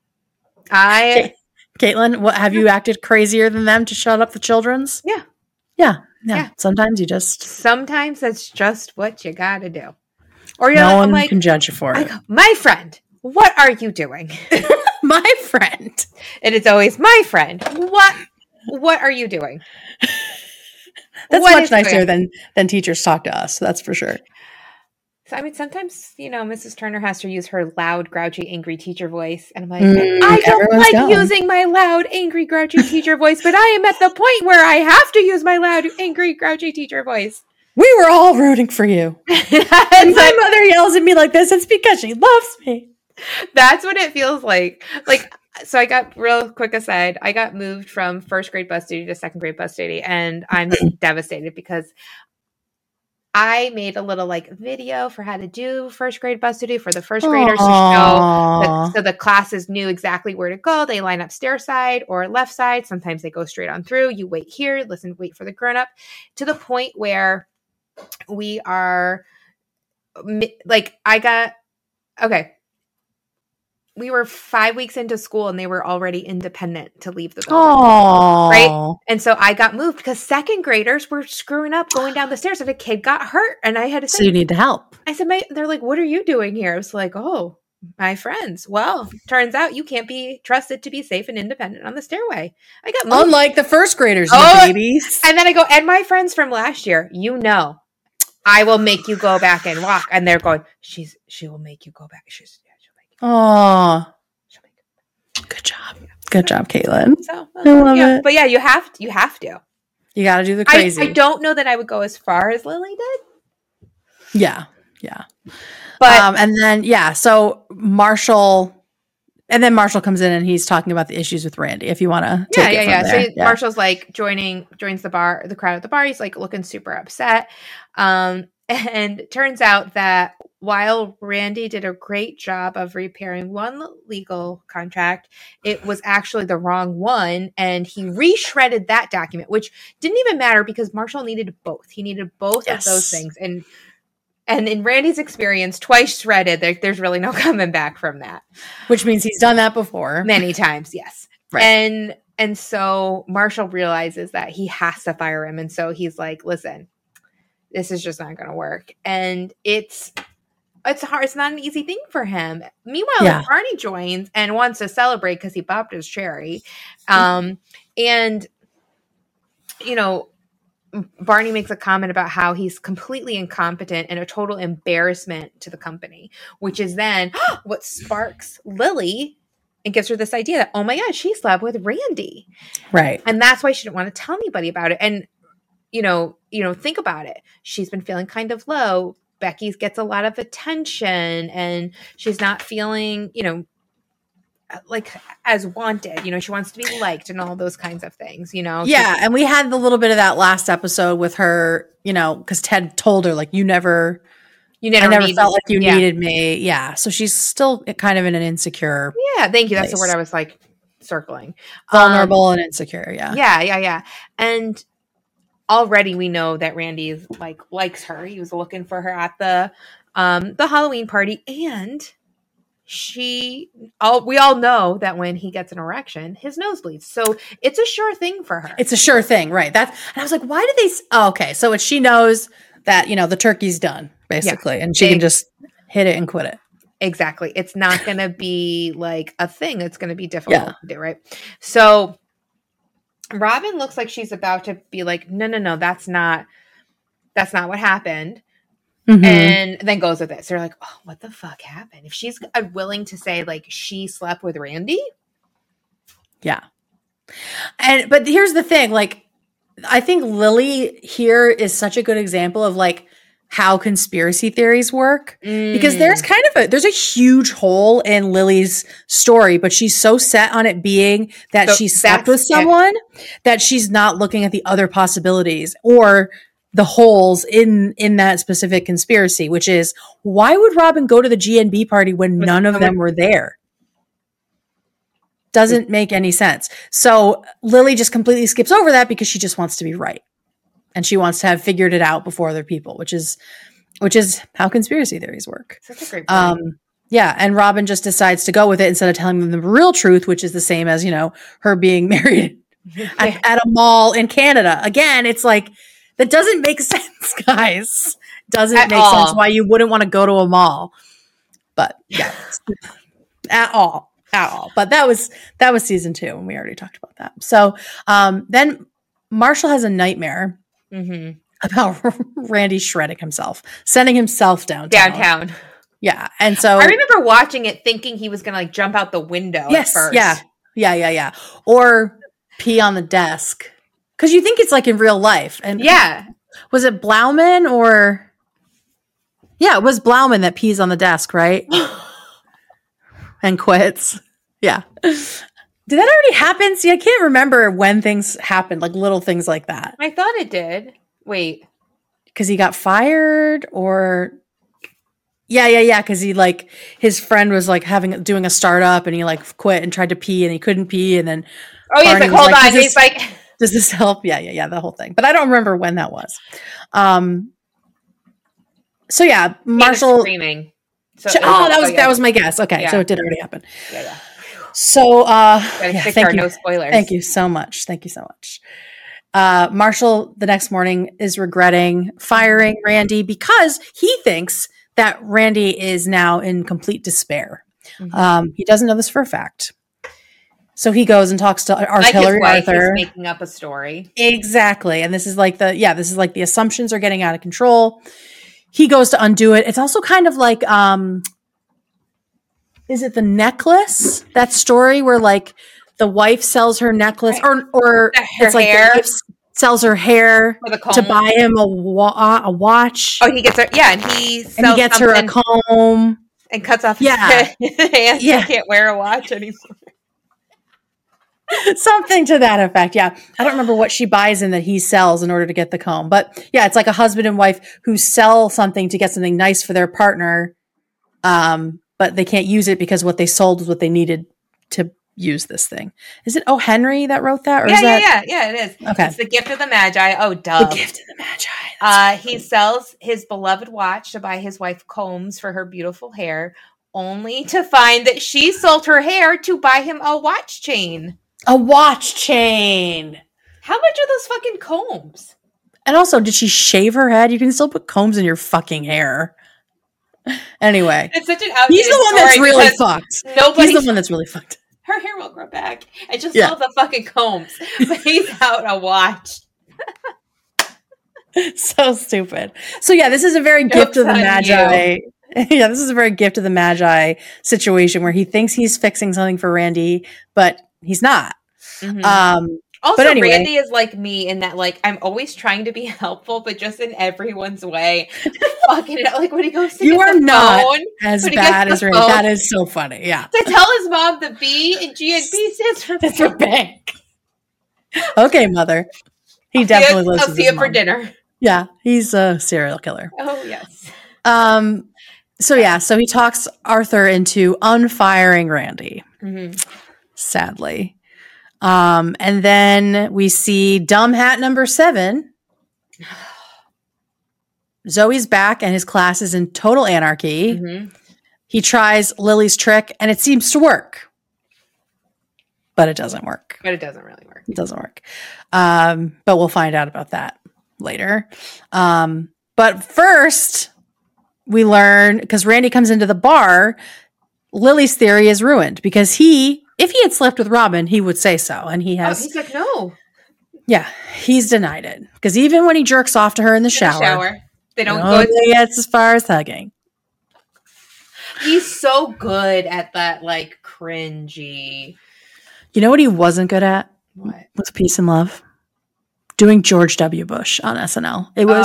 Caitlin, what have you acted crazier than them to shut up the children's?
Yeah.
Yeah. Sometimes
that's just what you gotta do. Or
no one can judge you for it.
My friend, what are you doing?
My friend.
And it's always my friend. What are you doing?
That's much nicer than teachers talk to us. That's for sure.
So, I mean, sometimes, Mrs. Turner has to use her loud, grouchy, angry teacher voice. And I'm like, I don't like using my loud, angry, grouchy teacher voice, but I am at the point where I have to use my loud, angry, grouchy teacher voice.
We were all rooting for you. And my mother yells at me like this, it's because she loves me.
That's what it feels like. So I got, real quick aside, I got moved from first grade bus duty to second grade bus duty, and I'm devastated because I made a little video for how to do first grade bus duty for the first graders to show. So the classes knew exactly where to go. They line up stair side or left side. Sometimes they go straight on through. You wait here, wait for the grown up, to the point where we are we were 5 weeks into school and they were already independent to leave the building. Right? And so I got moved because second graders were screwing up going down the stairs and a kid got hurt and I had to say,
so you need to help.
I said, they're like, what are you doing here? I was like, my friends. Well, turns out you can't be trusted to be safe and independent on the stairway. I got moved.
Unlike the first graders, babies.
And then I go, and my friends from last year, I will make you go back and walk. And they're going, she will make you go back.
Oh, good job. Good job, Caitlin.
So,
I love it.
But yeah, you have to.
You got to do the crazy.
I don't know that I would go as far as Lily did.
Yeah.
But
and then so Marshall comes in and he's talking about the issues with Randy. If you want to take it from there.
So Marshall's joins the crowd at the bar. He's looking super upset. And it turns out that while Randy did a great job of repairing one legal contract, it was actually the wrong one. And he reshredded that document, which didn't even matter because Marshall needed both. He needed both of those things. And in Randy's experience, twice shredded, there's really no coming back from that.
Which means he's done that before.
Many times, yes. Right. And so Marshall realizes that he has to fire him. And so he's like, listen, this is just not going to work. And it's hard. It's not an easy thing for him. Meanwhile, Barney joins and wants to celebrate because he popped his cherry. And, Barney makes a comment about how he's completely incompetent and a total embarrassment to the company, which is then what sparks Lily and gives her this idea that, oh my God, she slept with Randy.
Right.
And that's why she didn't want to tell anybody about it. And, think about it. She's been feeling kind of low. Becky gets a lot of attention and she's not feeling, as wanted. She wants to be liked and all those kinds of things,
Yeah. And we had the little bit of that last episode with her, because Ted told her, I never felt like you needed me. Yeah. So she's still kind of in an insecure.
Yeah. Thank you.
place.
That's the word I was circling.
Vulnerable and insecure. Yeah.
Yeah. And already we know that Randy is likes her. He was looking for her at the Halloween party, and we all know that when he gets an erection, his nose bleeds. So it's a sure thing for her.
It's a sure thing, right? And I was like, why did they? Okay, so she knows that the turkey's done basically, and she can just hit it and quit it.
Exactly. It's not going to be like a thing. It's going to be difficult to do, right? So Robin looks like she's about to be like, no, that's not what happened. Mm-hmm. And then goes with it. So you're like, oh, what the fuck happened? If she's willing to say like she slept with Randy.
Yeah. But here's the thing. Like, I think Lily here is such a good example of like how conspiracy theories work, because there's there's a huge hole in Lily's story, but she's so set on it being that she slept with someone that she's not looking at the other possibilities or the holes in that specific conspiracy, which is, why would Robin go to the GNB party when none of them were there? Doesn't make any sense. So Lily just completely skips over that because she just wants to be right. And she wants to have figured it out before other people, which is how conspiracy theories work.
Such a great point.
Yeah. And Robin just decides to go with it instead of telling them the real truth, which is the same as, her being married at a mall in Canada. Again, it's like, that doesn't make sense, guys. Doesn't make sense why you wouldn't want to go to a mall. But yeah, at all. But that was season 2, and we already talked about that. So then Marshall has a nightmare about Randy shredding himself, sending himself downtown. Yeah. And so
I remember watching it thinking he was going to like jump out the window at first.
Yeah. Or pee on the desk. Because you think it's like in real life. And was it Blauman or... Yeah, it was Blauman that pees on the desk, right? And quits. Yeah. Did that already happen? See, I can't remember when things happened, like little things like that.
I thought it did. Wait.
Because he got fired or... Yeah. Because he his friend was like doing a startup and he like quit and tried to pee and he couldn't pee and then...
Oh, he's like, hold on. He's like...
Does this help? Yeah, the whole thing. But I don't remember when that was. So yeah, Marshall
screaming. So,
that was my guess. Okay, so it did already happen.
Yeah.
So
thank you. No spoilers.
Thank you so much. Marshall the next morning is regretting firing Randy because he thinks that Randy is now in complete despair. Mm-hmm. He doesn't know this for a fact. So he goes and talks to Artillery Arthur.
He's making up a story.
Exactly. And this is like the assumptions are getting out of control. He goes to undo it. It's also kind of like, is it The Necklace? That story where like the wife sells her necklace or it's like the wife sells her hair to buy him a watch.
Oh, he gets her. Yeah. And he
gets her a comb.
And cuts off his hands. He can't wear a watch anymore.
Something to that effect. Yeah. I don't remember what she buys in that he sells in order to get the comb. But yeah, it's like a husband and wife who sell something to get something nice for their partner. But they can't use it because what they sold was what they needed to use this thing. Is it O. Henry that wrote that? Or
yeah, it is.
Okay.
It's The Gift of the Magi. Oh, duh.
The Gift of the Magi.
He sells his beloved watch to buy his wife combs for her beautiful hair, only to find that she sold her hair to buy him a watch chain.
A watch chain.
How much are those fucking combs?
And also, did she shave her head? You can still put combs in your fucking hair. Anyway.
It's such an outdated
He's the one that's really fucked. He's the one that's really fucked.
Her hair will grow back. I just love the fucking combs. But he's out a watch.
So stupid. So yeah, this is a very gift of the Magi. Yeah, this is a very gift of the Magi situation where he thinks he's fixing something for Randy, but he's not.
Mm-hmm. Also, anyway, Randy is like me in that, like, I'm always trying to be helpful, but just in everyone's way. Fucking like when he goes to
you are not phone, as bad as Randy. That is so funny. Yeah.
To tell his mom the B in GNB stands for
bank. Okay, mother. He definitely listens.
I'll see you for dinner.
Yeah, he's a serial killer.
Oh yes.
So he talks Arthur into unfiring Randy.
Mm-hmm.
sadly. And then we see dumb hat number 7. Zoe's back and his class is in total anarchy. Mm-hmm. He tries Lily's trick and it seems to work. But it doesn't work.
But it doesn't really work.
It doesn't work. But we'll find out about that later. But first, we learn, because Randy comes into the bar, Lily's theory is ruined because if he had slept with Robin, he would say so. And he has.
Oh, he's like, no.
Yeah, he's denied it. Because even when he jerks off to her in the shower,
they don't go.
He gets as far as hugging.
He's so good at that, like, cringy.
You know what he wasn't good at?
What?
Was Peace and Love. Doing George W. Bush on SNL. It was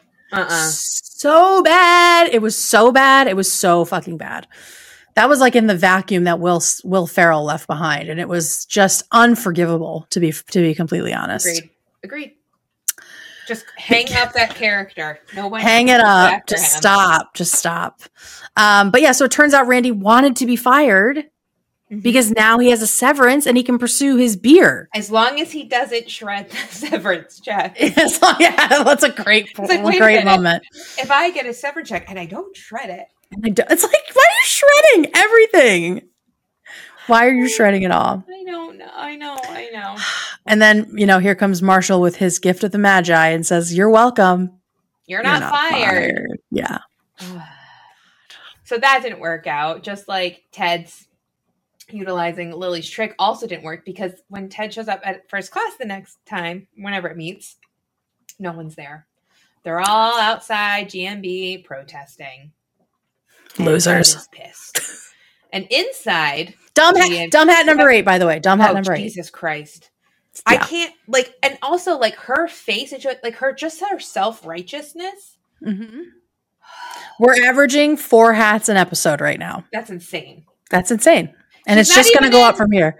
so bad. It was so bad. It was so fucking bad. That was like in the vacuum that Will Ferrell left behind, and it was just unforgivable to be completely honest.
Agreed. Just hang up that character. No one
hang it up. Just stop. But yeah, so it turns out Randy wanted to be fired because now he has a severance and he can pursue his beer.
As long as he doesn't shred the severance check.
Yeah, that's a great moment.
If I get a severance check and I don't shred it.
It's like, why are you shredding everything? Why are you shredding it all?
I know.
And then, here comes Marshall with his gift of the Magi and says, "You're welcome.
You're not fired."
Yeah.
So that didn't work out. Just like Ted's utilizing Lily's trick also didn't work because when Ted shows up at first class the next time, whenever it meets, no one's there. They're all outside GMB protesting.
Losers.
Pissed. And inside,
dumb hat number 8, by the way. Dumb hat number 8.
Jesus Christ.
Yeah.
I can't, and also, her face, and her self-righteousness.
Mm-hmm. We're averaging 4 hats an episode right now.
That's insane.
And it's just going to go up from here.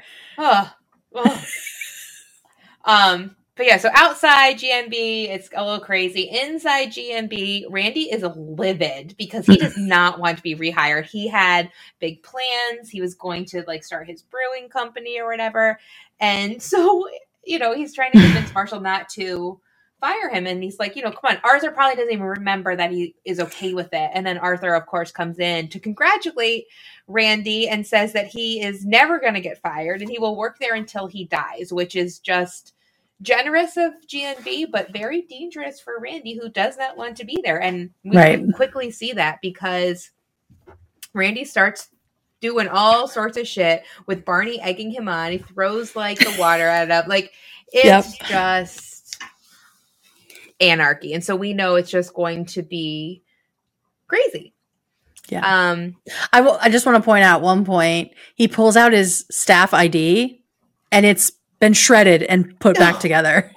But yeah, so outside GMB, it's a little crazy. Inside GMB, Randy is livid because he does not want to be rehired. He had big plans. He was going to start his brewing company or whatever. And so, he's trying to convince Marshall not to fire him. And he's like, come on, Arthur probably doesn't even remember that he is okay with it. And then Arthur, of course, comes in to congratulate Randy and says that he is never going to get fired and he will work there until he dies, which is just generous of GNB, but very dangerous for Randy, who does not want to be there. And we can quickly see that because Randy starts doing all sorts of shit with Barney egging him on. He throws the water at him. It's just anarchy. And so we know it's just going to be crazy.
Yeah. I just want to point out one point. He pulls out his staff ID and it's been shredded and put back together.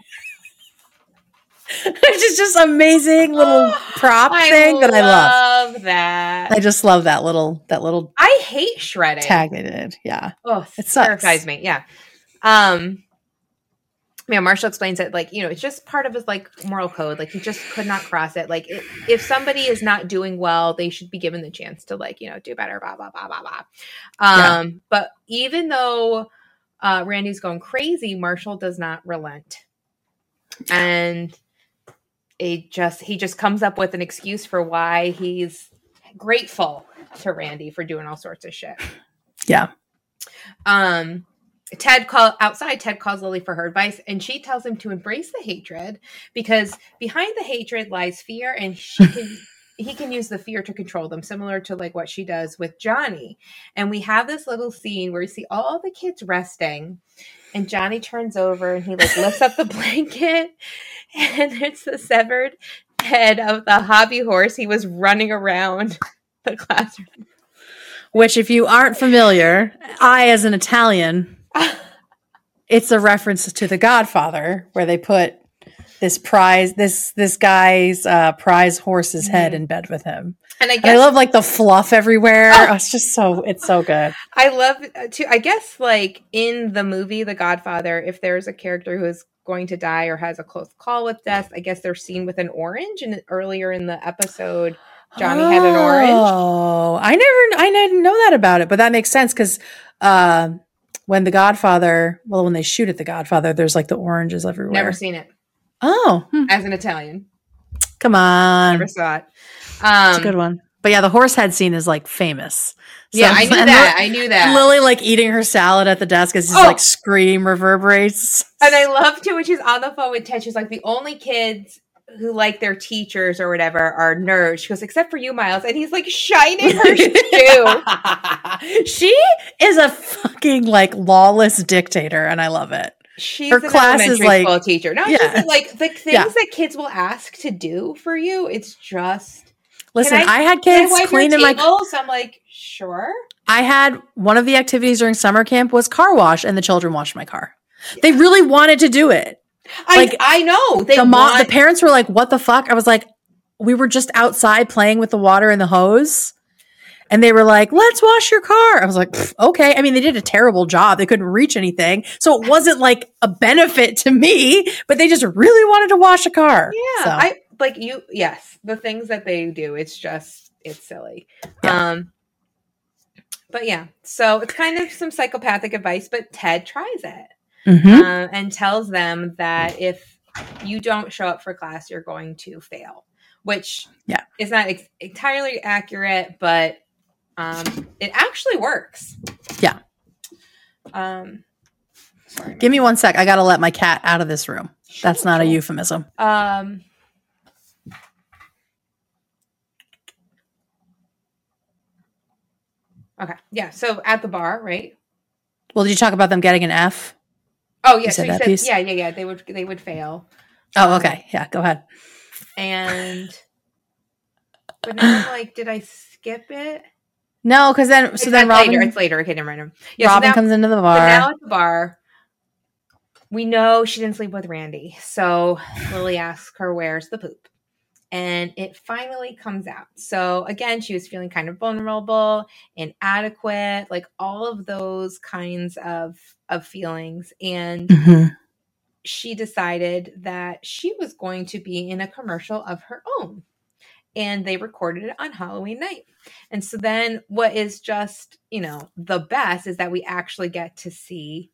Which is just amazing little prop thing that I love.
That.
I just love that little
I hate shredding.
Tag they did. Yeah.
Oh, it terrifies me. Yeah. Marshall explains that it's just part of his moral code. He just could not cross it. If somebody is not doing well, they should be given the chance to do better, blah, blah, blah, blah, blah. But even though Randy's going crazy, Marshall does not relent. And he just comes up with an excuse for why he's grateful to Randy for doing all sorts of shit.
Yeah.
Ted calls Lily for her advice, and she tells him to embrace the hatred because behind the hatred lies fear, and he can use the fear to control them, similar to what she does with Johnny. And we have this little scene where you see all the kids resting, and Johnny turns over and he lifts up the blanket, and it's the severed head of the hobby horse he was running around the classroom.
Which, if you aren't familiar, I, as an Italian, it's a reference to The Godfather, where they put this guy's prize horse's head in bed with him. And I love the fluff everywhere. It's so good.
I love too. I guess in the movie The Godfather, if there's a character who is going to die or has a close call with death, I guess they're seen with an orange. And earlier in the episode, Johnny had an orange.
Oh, I didn't know that about it, but that makes sense because when they shoot at the Godfather, there's like the oranges everywhere.
Never seen it.
Oh,
as an Italian.
Come on.
Never saw it.
It's a good one. But yeah, the horse head scene is like famous.
So, yeah, I knew that.
Lily like eating her salad at the desk as his like scream reverberates.
And I love too when she's on the phone with Ted. She's like, the only kids who like their teachers or whatever are nerds. She goes, except for you, Miles. And he's like shining her shoe.
She is a fucking like lawless dictator, and I love it.
She's her class is like school teacher. Not just like the things that kids will ask to do for you. It's just
listen. I had kids cleaning my
tables. I'm like, sure.
I had one of the activities during summer camp was car wash, and the children washed my car. They really wanted to do it.
I know.
The parents were like, "What the fuck?" I was like, "We were just outside playing with the water and the hose." And they were like, let's wash your car. I was like, okay. I mean, they did a terrible job. They couldn't reach anything. So it wasn't like a benefit to me, but they just really wanted to wash a car.
Yeah. So. Yes. The things that they do, it's silly. Yeah. But yeah, so it's kind of some psychopathic advice, but Ted tries it and tells them that if you don't show up for class, you're going to fail, which is not entirely accurate, but it actually works.
Yeah.
Sorry.
Give me 1 sec. I got to let my cat out of this room. Sure, That's not a euphemism.
Okay. Yeah. So at the bar, right?
Well, did you talk about them getting an F?
Oh, yeah. So you said, yeah. They would fail.
Oh, okay. Yeah. Go ahead.
But now I'm like, did I skip it?
No, because then Robin.
It's later. Okay, never mind.
Yeah, Robin comes into the bar.
But now at the bar, we know she didn't sleep with Randy. So Lily asks her, "Where's the poop?" And it finally comes out. So again, she was feeling kind of vulnerable, inadequate, like all of those kinds of feelings, and she decided that she was going to be in a commercial of her own. And they recorded it on Halloween night. And so then what is just, the best is that we actually get to see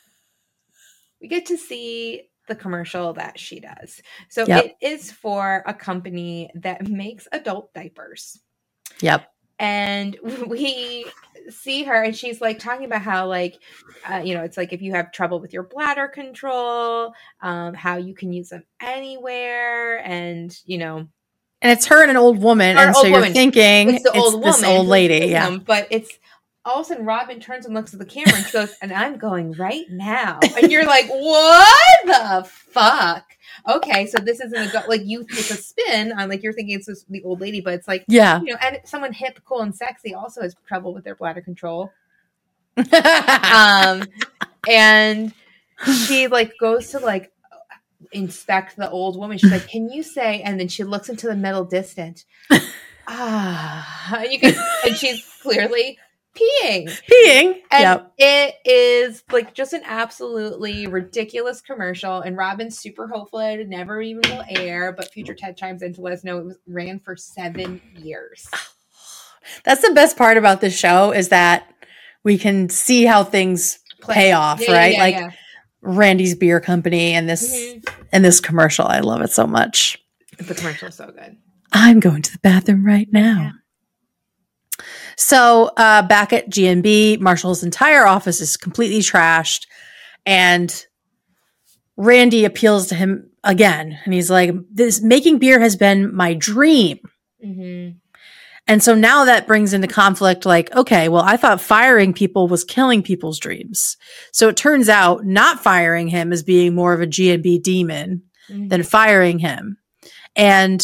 the commercial that she does. So It is for a company that makes adult diapers.
Yep.
And we see her and she's like talking about how it's like if you have trouble with your bladder control, how you can use them anywhere and,
And it's her and an old woman. You're thinking
it's
this old lady. Yeah.
But it's all of a sudden Robin turns and looks at the camera and she goes, and I'm going right now. And you're like, what the fuck? Okay. So this is an adult, like you take a spin on like, you're thinking it's the old lady, but it's like, and someone hip, cool and sexy also has trouble with their bladder control. And she like goes to like, inspect the old woman. She's like, can you say, and then she looks into the middle distance. And she's clearly peeing. And it is like just an absolutely ridiculous commercial. And Robin's super hopeful it never even will air, but future Ted chimes in to let us know it ran for 7 years.
That's the best part about this show is that we can see how things pay off, right? Yeah. Randy's beer company and this commercial. I love it so much.
The commercial is so good.
I'm going to the bathroom right now. Yeah. So back at G&B, Marshall's entire office is completely trashed. And Randy appeals to him again. And he's like, this making beer has been my dream. Mm-hmm. And so now that brings into conflict, like, okay, well, I thought firing people was killing people's dreams. So it turns out not firing him is being more of a G&B demon than firing him. And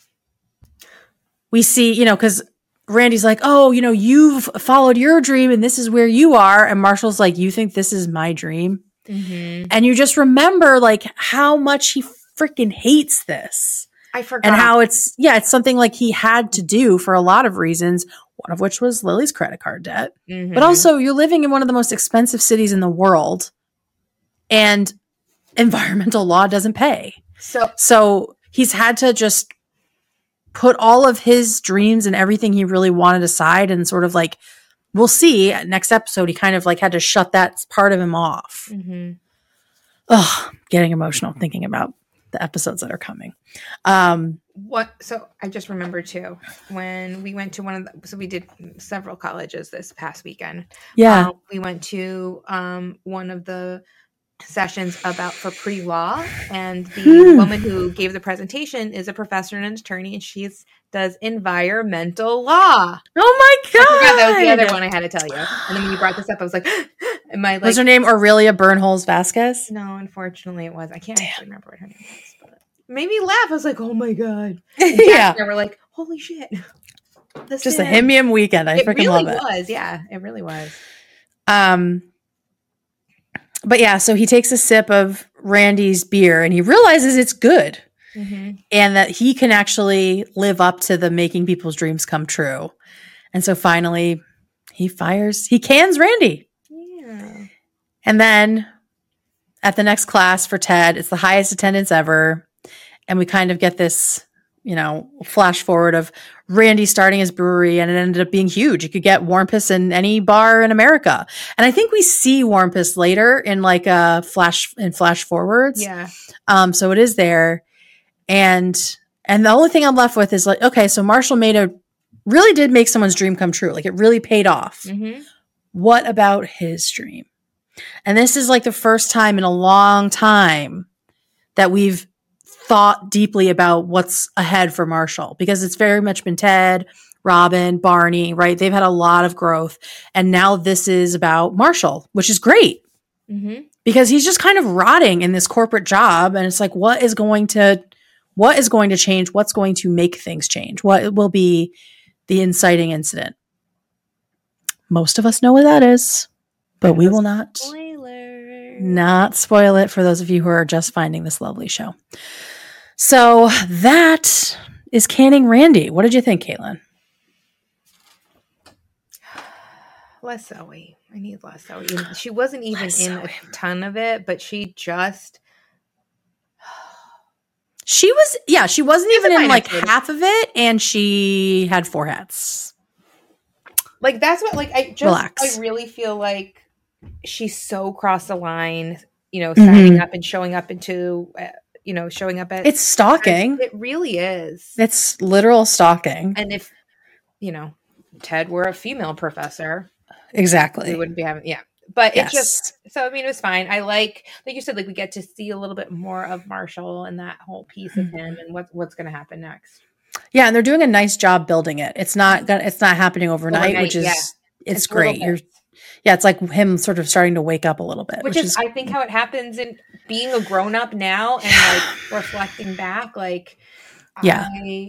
we see, because Randy's like, oh, you've followed your dream and this is where you are. And Marshall's like, you think this is my dream? Mm-hmm. And you just remember like how much he freaking hates this.
I forgot.
And how it's something like he had to do for a lot of reasons, one of which was Lily's credit card debt. Mm-hmm. But also you're living in one of the most expensive cities in the world and environmental law doesn't pay. So he's had to just put all of his dreams and everything he really wanted aside and sort of like we'll see next episode. He kind of like had to shut that part of him off.
Mm-hmm.
Oh, getting emotional thinking about the episodes that are coming.
So I just remembered too, when we went to so we did several colleges this past weekend.
Yeah.
We went to one of the sessions for pre-law, and the woman who gave the presentation is a professor and an attorney, and she does environmental law.
Oh my God.
I forgot that was the other one I had to tell you. And then when you brought this up, I was like, was
her name Aurelia Bernholz Vasquez?
No, unfortunately it was. I can't actually remember what her name was, but made me laugh. I was like, oh my God.
Yeah.
And we're like, holy shit.
Just a himium weekend. I freaking love it.
It really was. Yeah, it really was.
But yeah, so he takes a sip of Randy's beer and he realizes it's good. Mm-hmm. And that he can actually live up to the making people's dreams come true. And so finally he cans Randy.
Yeah.
And then at the next class for Ted, it's the highest attendance ever. And we kind of get this, flash forward of Randy starting his brewery, and it ended up being huge. You could get Warmpus in any bar in America. And I think we see Warmpus later in like a flash forwards.
Yeah.
So it is there. And the only thing I'm left with is like, okay, so Marshall really did make someone's dream come true. Like it really paid off.
Mm-hmm.
What about his dream? And this is like the first time in a long time that we've thought deeply about what's ahead for Marshall, because it's very much been Ted, Robin, Barney, right? They've had a lot of growth. And now this is about Marshall, which is great because he's just kind of rotting in this corporate job. And it's like, what is going to change? What's going to make things change? What will be the inciting incident? Most of us know what that is, but we will not spoil it for those of you who are just finding this lovely show. So that is canning Randy. What did you think, Caitlin?
Less Zoe. I need less Zoe. She wasn't even in a ton of it, but she wasn't even in like half of it, and she had 4 hats. Like that's what
relax.
I really feel like she's so crossed the line, signing up and showing up showing up at.
It's stalking.
It really is.
It's literal stalking.
And if, Ted were a female professor.
Exactly.
We wouldn't be having, yeah. But it was fine. I like you said, like we get to see a little bit more of Marshall and that whole piece of him and what's going to happen next.
Yeah. And they're doing a nice job building it. It's not happening overnight, which is, it's great. It's like him sort of starting to wake up a little bit.
Which is, I think, how it happens in being a grown up now and like reflecting back. Like,
yeah.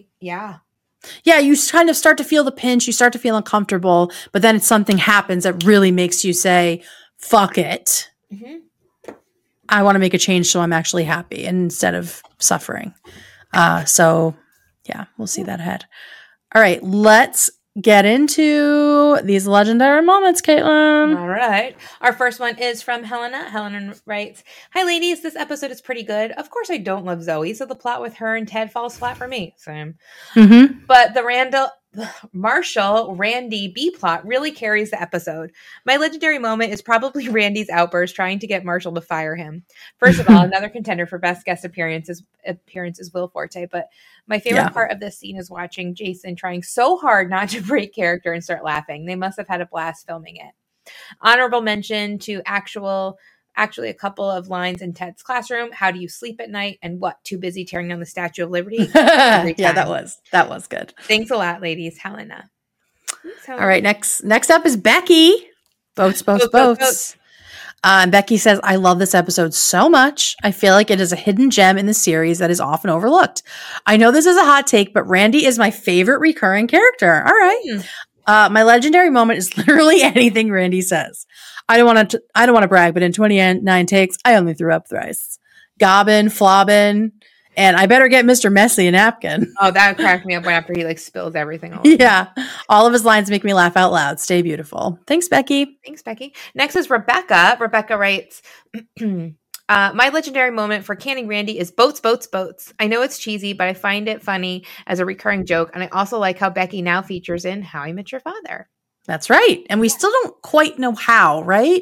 Yeah, you kind of start to feel the pinch. You start to feel uncomfortable, but then something happens that really makes you say, fuck it. Mm-hmm. I want to make a change so I'm actually happy instead of suffering. So, yeah, we'll see that ahead. All right, let's get into these legendary moments, Caitlin.
All right. Our first one is from Helena. Helena writes, "Hi, ladies. This episode is pretty good. Of course, I don't love Zoe, so the plot with her and Ted falls flat for me. Same. Mm-hmm. But the Marshall Randy B plot really carries the episode. My legendary moment is probably Randy's outburst trying to get Marshall to fire him. First of all, another contender for best guest appearance is Will Forte, but my favorite part of this scene is watching Jason trying so hard not to break character and start laughing. They must have had a blast filming it. Honorable mention to actually a couple of lines in Ted's classroom. How do you sleep at night? And what? Too busy tearing down the Statue of Liberty?
Yeah, that was good.
Thanks a lot, ladies. Helena.
All right, next up is Becky. Boats. Becky says, I love this episode so much. I feel like it is a hidden gem in the series that is often overlooked. I know this is a hot take, but Randy is my favorite recurring character. All right. My legendary moment is literally anything Randy says. I don't want to brag, but in 29 takes, I only threw up thrice. Gobbin, flobbin, and I better get Mr. Messy a napkin.
Oh, that cracked me up right after he spills everything over.
Yeah. All of his lines make me laugh out loud. Stay beautiful. Thanks, Becky.
Next is Rebecca. Rebecca writes, my legendary moment for canning Randy is boats. I know it's cheesy, but I find it funny as a recurring joke. And I also like how Becky now features in How I Met Your Father.
That's right. And we still don't quite know how, right?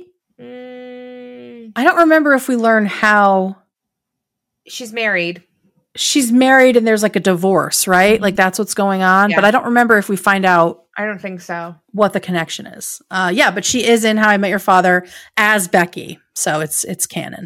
I don't remember if we learn how.
She's married.
She's married and there's like a divorce, right? Like that's what's going on.
Yeah.
But I don't remember if we find out.
I don't think so.
What the connection is. But she is in How I Met Your Father as Becky. So it's canon.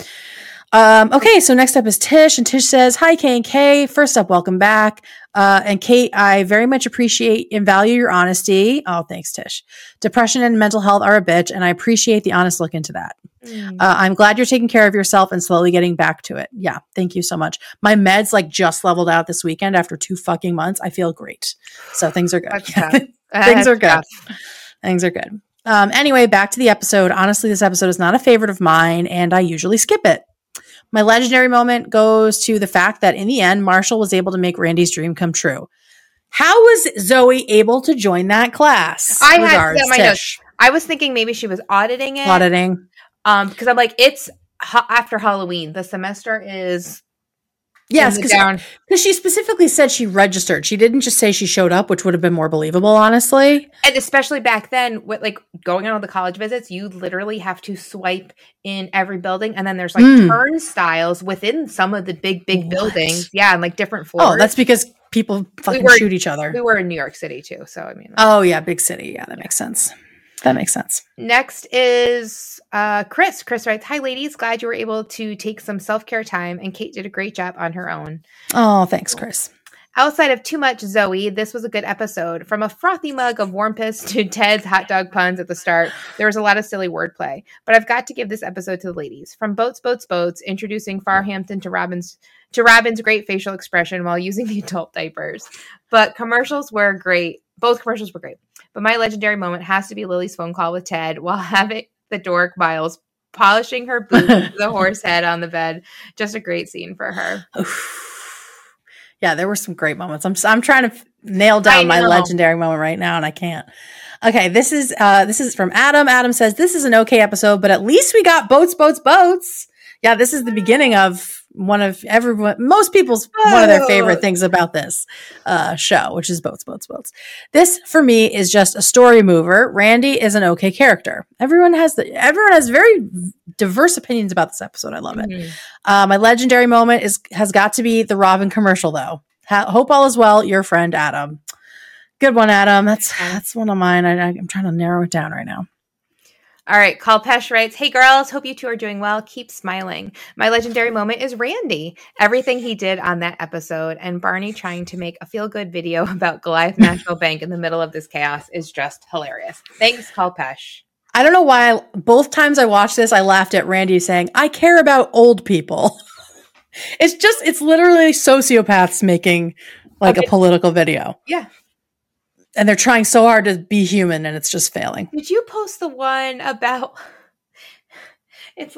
Okay, so next up is Tish, and Tish says, "Hi, K and K. First up, welcome back. And Kate, I very much appreciate and value your honesty." Oh, thanks, Tish. "Depression and mental health are a bitch, and I appreciate the honest look into that. I'm glad you're taking care of yourself and slowly getting back to it." Yeah, thank you so much. My meds just leveled out this weekend after 2 fucking months. I feel great. So things are good. Things are good. Things are good. Anyway, back to the episode. Honestly, this episode is not a favorite of mine, and I usually skip it. My legendary moment goes to the fact that in the end, Marshall was able to make Randy's dream come true. How was Zoe able to join that class?
I had my notes. I was thinking maybe she was auditing it. Because I'm like, it's after Halloween. The semester is...
Yes, because she specifically said she registered. She didn't just say she showed up, which would have been more believable, honestly.
And especially back then, with going on all the college visits, you literally have to swipe in every building, and then there's turnstiles within some of the big buildings. Yeah, and different floors.
Oh, that's because people fucking shoot each other.
We were in New York City too, so I mean.
Oh yeah, big city. Yeah, that makes sense.
Next is Chris. Chris writes, "Hi, ladies. Glad you were able to take some self-care time, and Kate did a great job on her own."
Oh, thanks, Chris.
Outside of too much Zoe, this was a good episode. From a frothy mug of warm piss to Ted's hot dog puns at the start, there was a lot of silly wordplay. But I've got to give this episode to the ladies. From Boats, introducing Farhampton to Robin's great facial expression while using the adult diapers. But commercials were great. Both commercials were great. But my legendary moment has to be Lily's phone call with Ted while having the dork Miles polishing her boots to the horse head on the bed. Just a great scene for her.
Yeah, there were some great moments. I'm trying to nail down my legendary moment right now, and I can't. Okay, this is from Adam. Adam says, "This is an okay episode, but at least we got boats. Yeah, this is the beginning of most people's one of their favorite things about this show, which is boats. This for me is just a story mover. Randy is an okay character. Everyone has very diverse opinions about this episode. I love it. My legendary moment has got to be the Robin commercial, though. Hope all is well. Your friend Adam. Good one, Adam. That's one of mine. I'm trying to narrow it down right now.
All right, Kalpesh writes, "Hey girls, hope you two are doing well. Keep smiling. My legendary moment is Randy. Everything he did on that episode, and Barney trying to make a feel-good video about Goliath National Bank in the middle of this chaos is just hilarious." Thanks, Kalpesh.
I don't know why both times I watched this, I laughed at Randy saying, "I care about old people." It's literally sociopaths making a political video.
Yeah.
And they're trying so hard to be human, and it's just failing.
Did you post the one about? It's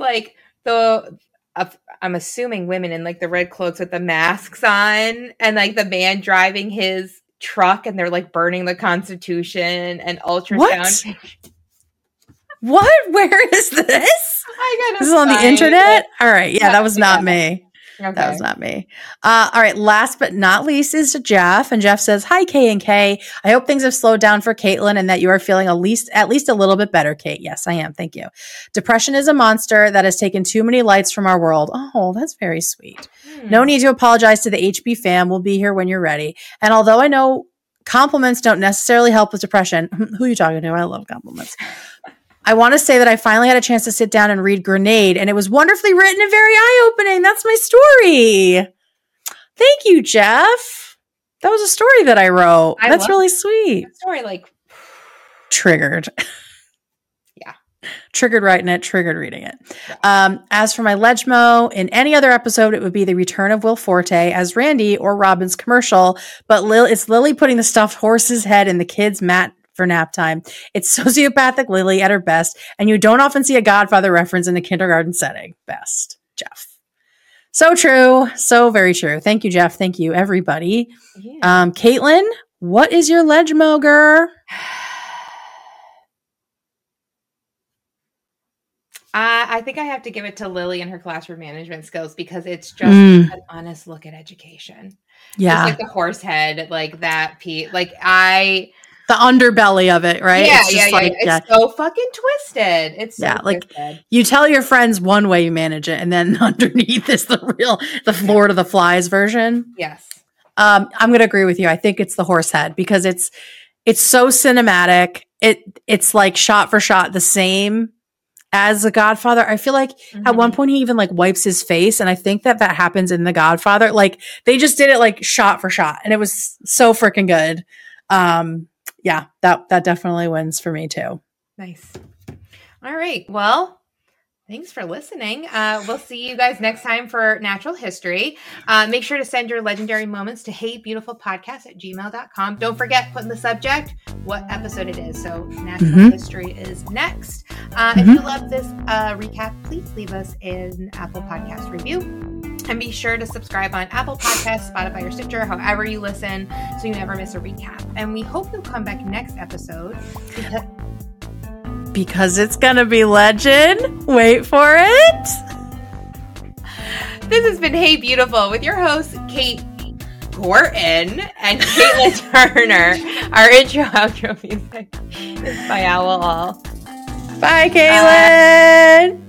I'm assuming women in the red cloaks with the masks on, and the man driving his truck, and they're burning the Constitution and ultrasound.
What? Where is this? This is on the internet? All right. Yeah, that was not me. Okay. That was not me. All right. Last but not least is Jeff. And Jeff says, "Hi, K and K. I hope things have slowed down for Caitlin and that you are feeling at least a little bit better, Kate." Yes, I am. Thank you. "Depression is a monster that has taken too many lights from our world." Oh, that's very sweet. "No need to apologize to the HB fam. We'll be here when you're ready. And although I know compliments don't necessarily help with depression," who are you talking to? I love compliments. "I want to say that I finally had a chance to sit down and read Grenade, and it was wonderfully written and very eye-opening. That's my story." Thank you, Jeff. That was a story that I wrote. That's really sweet.
Story
triggered.
Yeah.
Triggered writing it, triggered reading it. As for my Legmo, in any other episode, it would be the return of Will Forte as Randy or Robin's commercial, but it's Lily putting the stuffed horse's head in the kid's mat for nap time. It's sociopathic Lily at her best, and you don't often see a Godfather reference in a kindergarten setting. Best, Jeff. So true. So very true. Thank you, Jeff. Thank you, everybody. Yeah. Caitlin, what is your Legmo, girl?
I think I have to give it to Lily and her classroom management skills because it's just an honest look at education.
Yeah.
Just the horse head, that piece.
the underbelly of it, right?
Yeah,
It's just
It's so fucking twisted. It's so twisted.
You tell your friends one way you manage it, and then underneath is the Lord of the Flies version.
Yes.
I'm going to agree with you. I think it's the horse head because it's so cinematic. It's like shot for shot the same as The Godfather. I feel like at one point he even like wipes his face, and I think that happens in The Godfather. Like they just did it like shot for shot, and it was so freaking good. Yeah, that definitely wins for me too.
Nice. All right. Well, thanks for listening. We'll see you guys next time for Natural History. Make sure to send your legendary moments to heybeautifulpodcast@gmail.com. Don't forget, put in the subject what episode it is. So Natural History is next. If you love this recap, please leave us an Apple Podcast review. And be sure to subscribe on Apple Podcasts, Spotify, or Stitcher, however you listen, so you never miss a recap. And we hope you'll come back next episode
because it's going to be legend. Wait for it.
This has been Hey Beautiful with your hosts, Kate Gorton and Caitlin Turner. Our intro outro music is by Owl All.
Bye, Caitlin.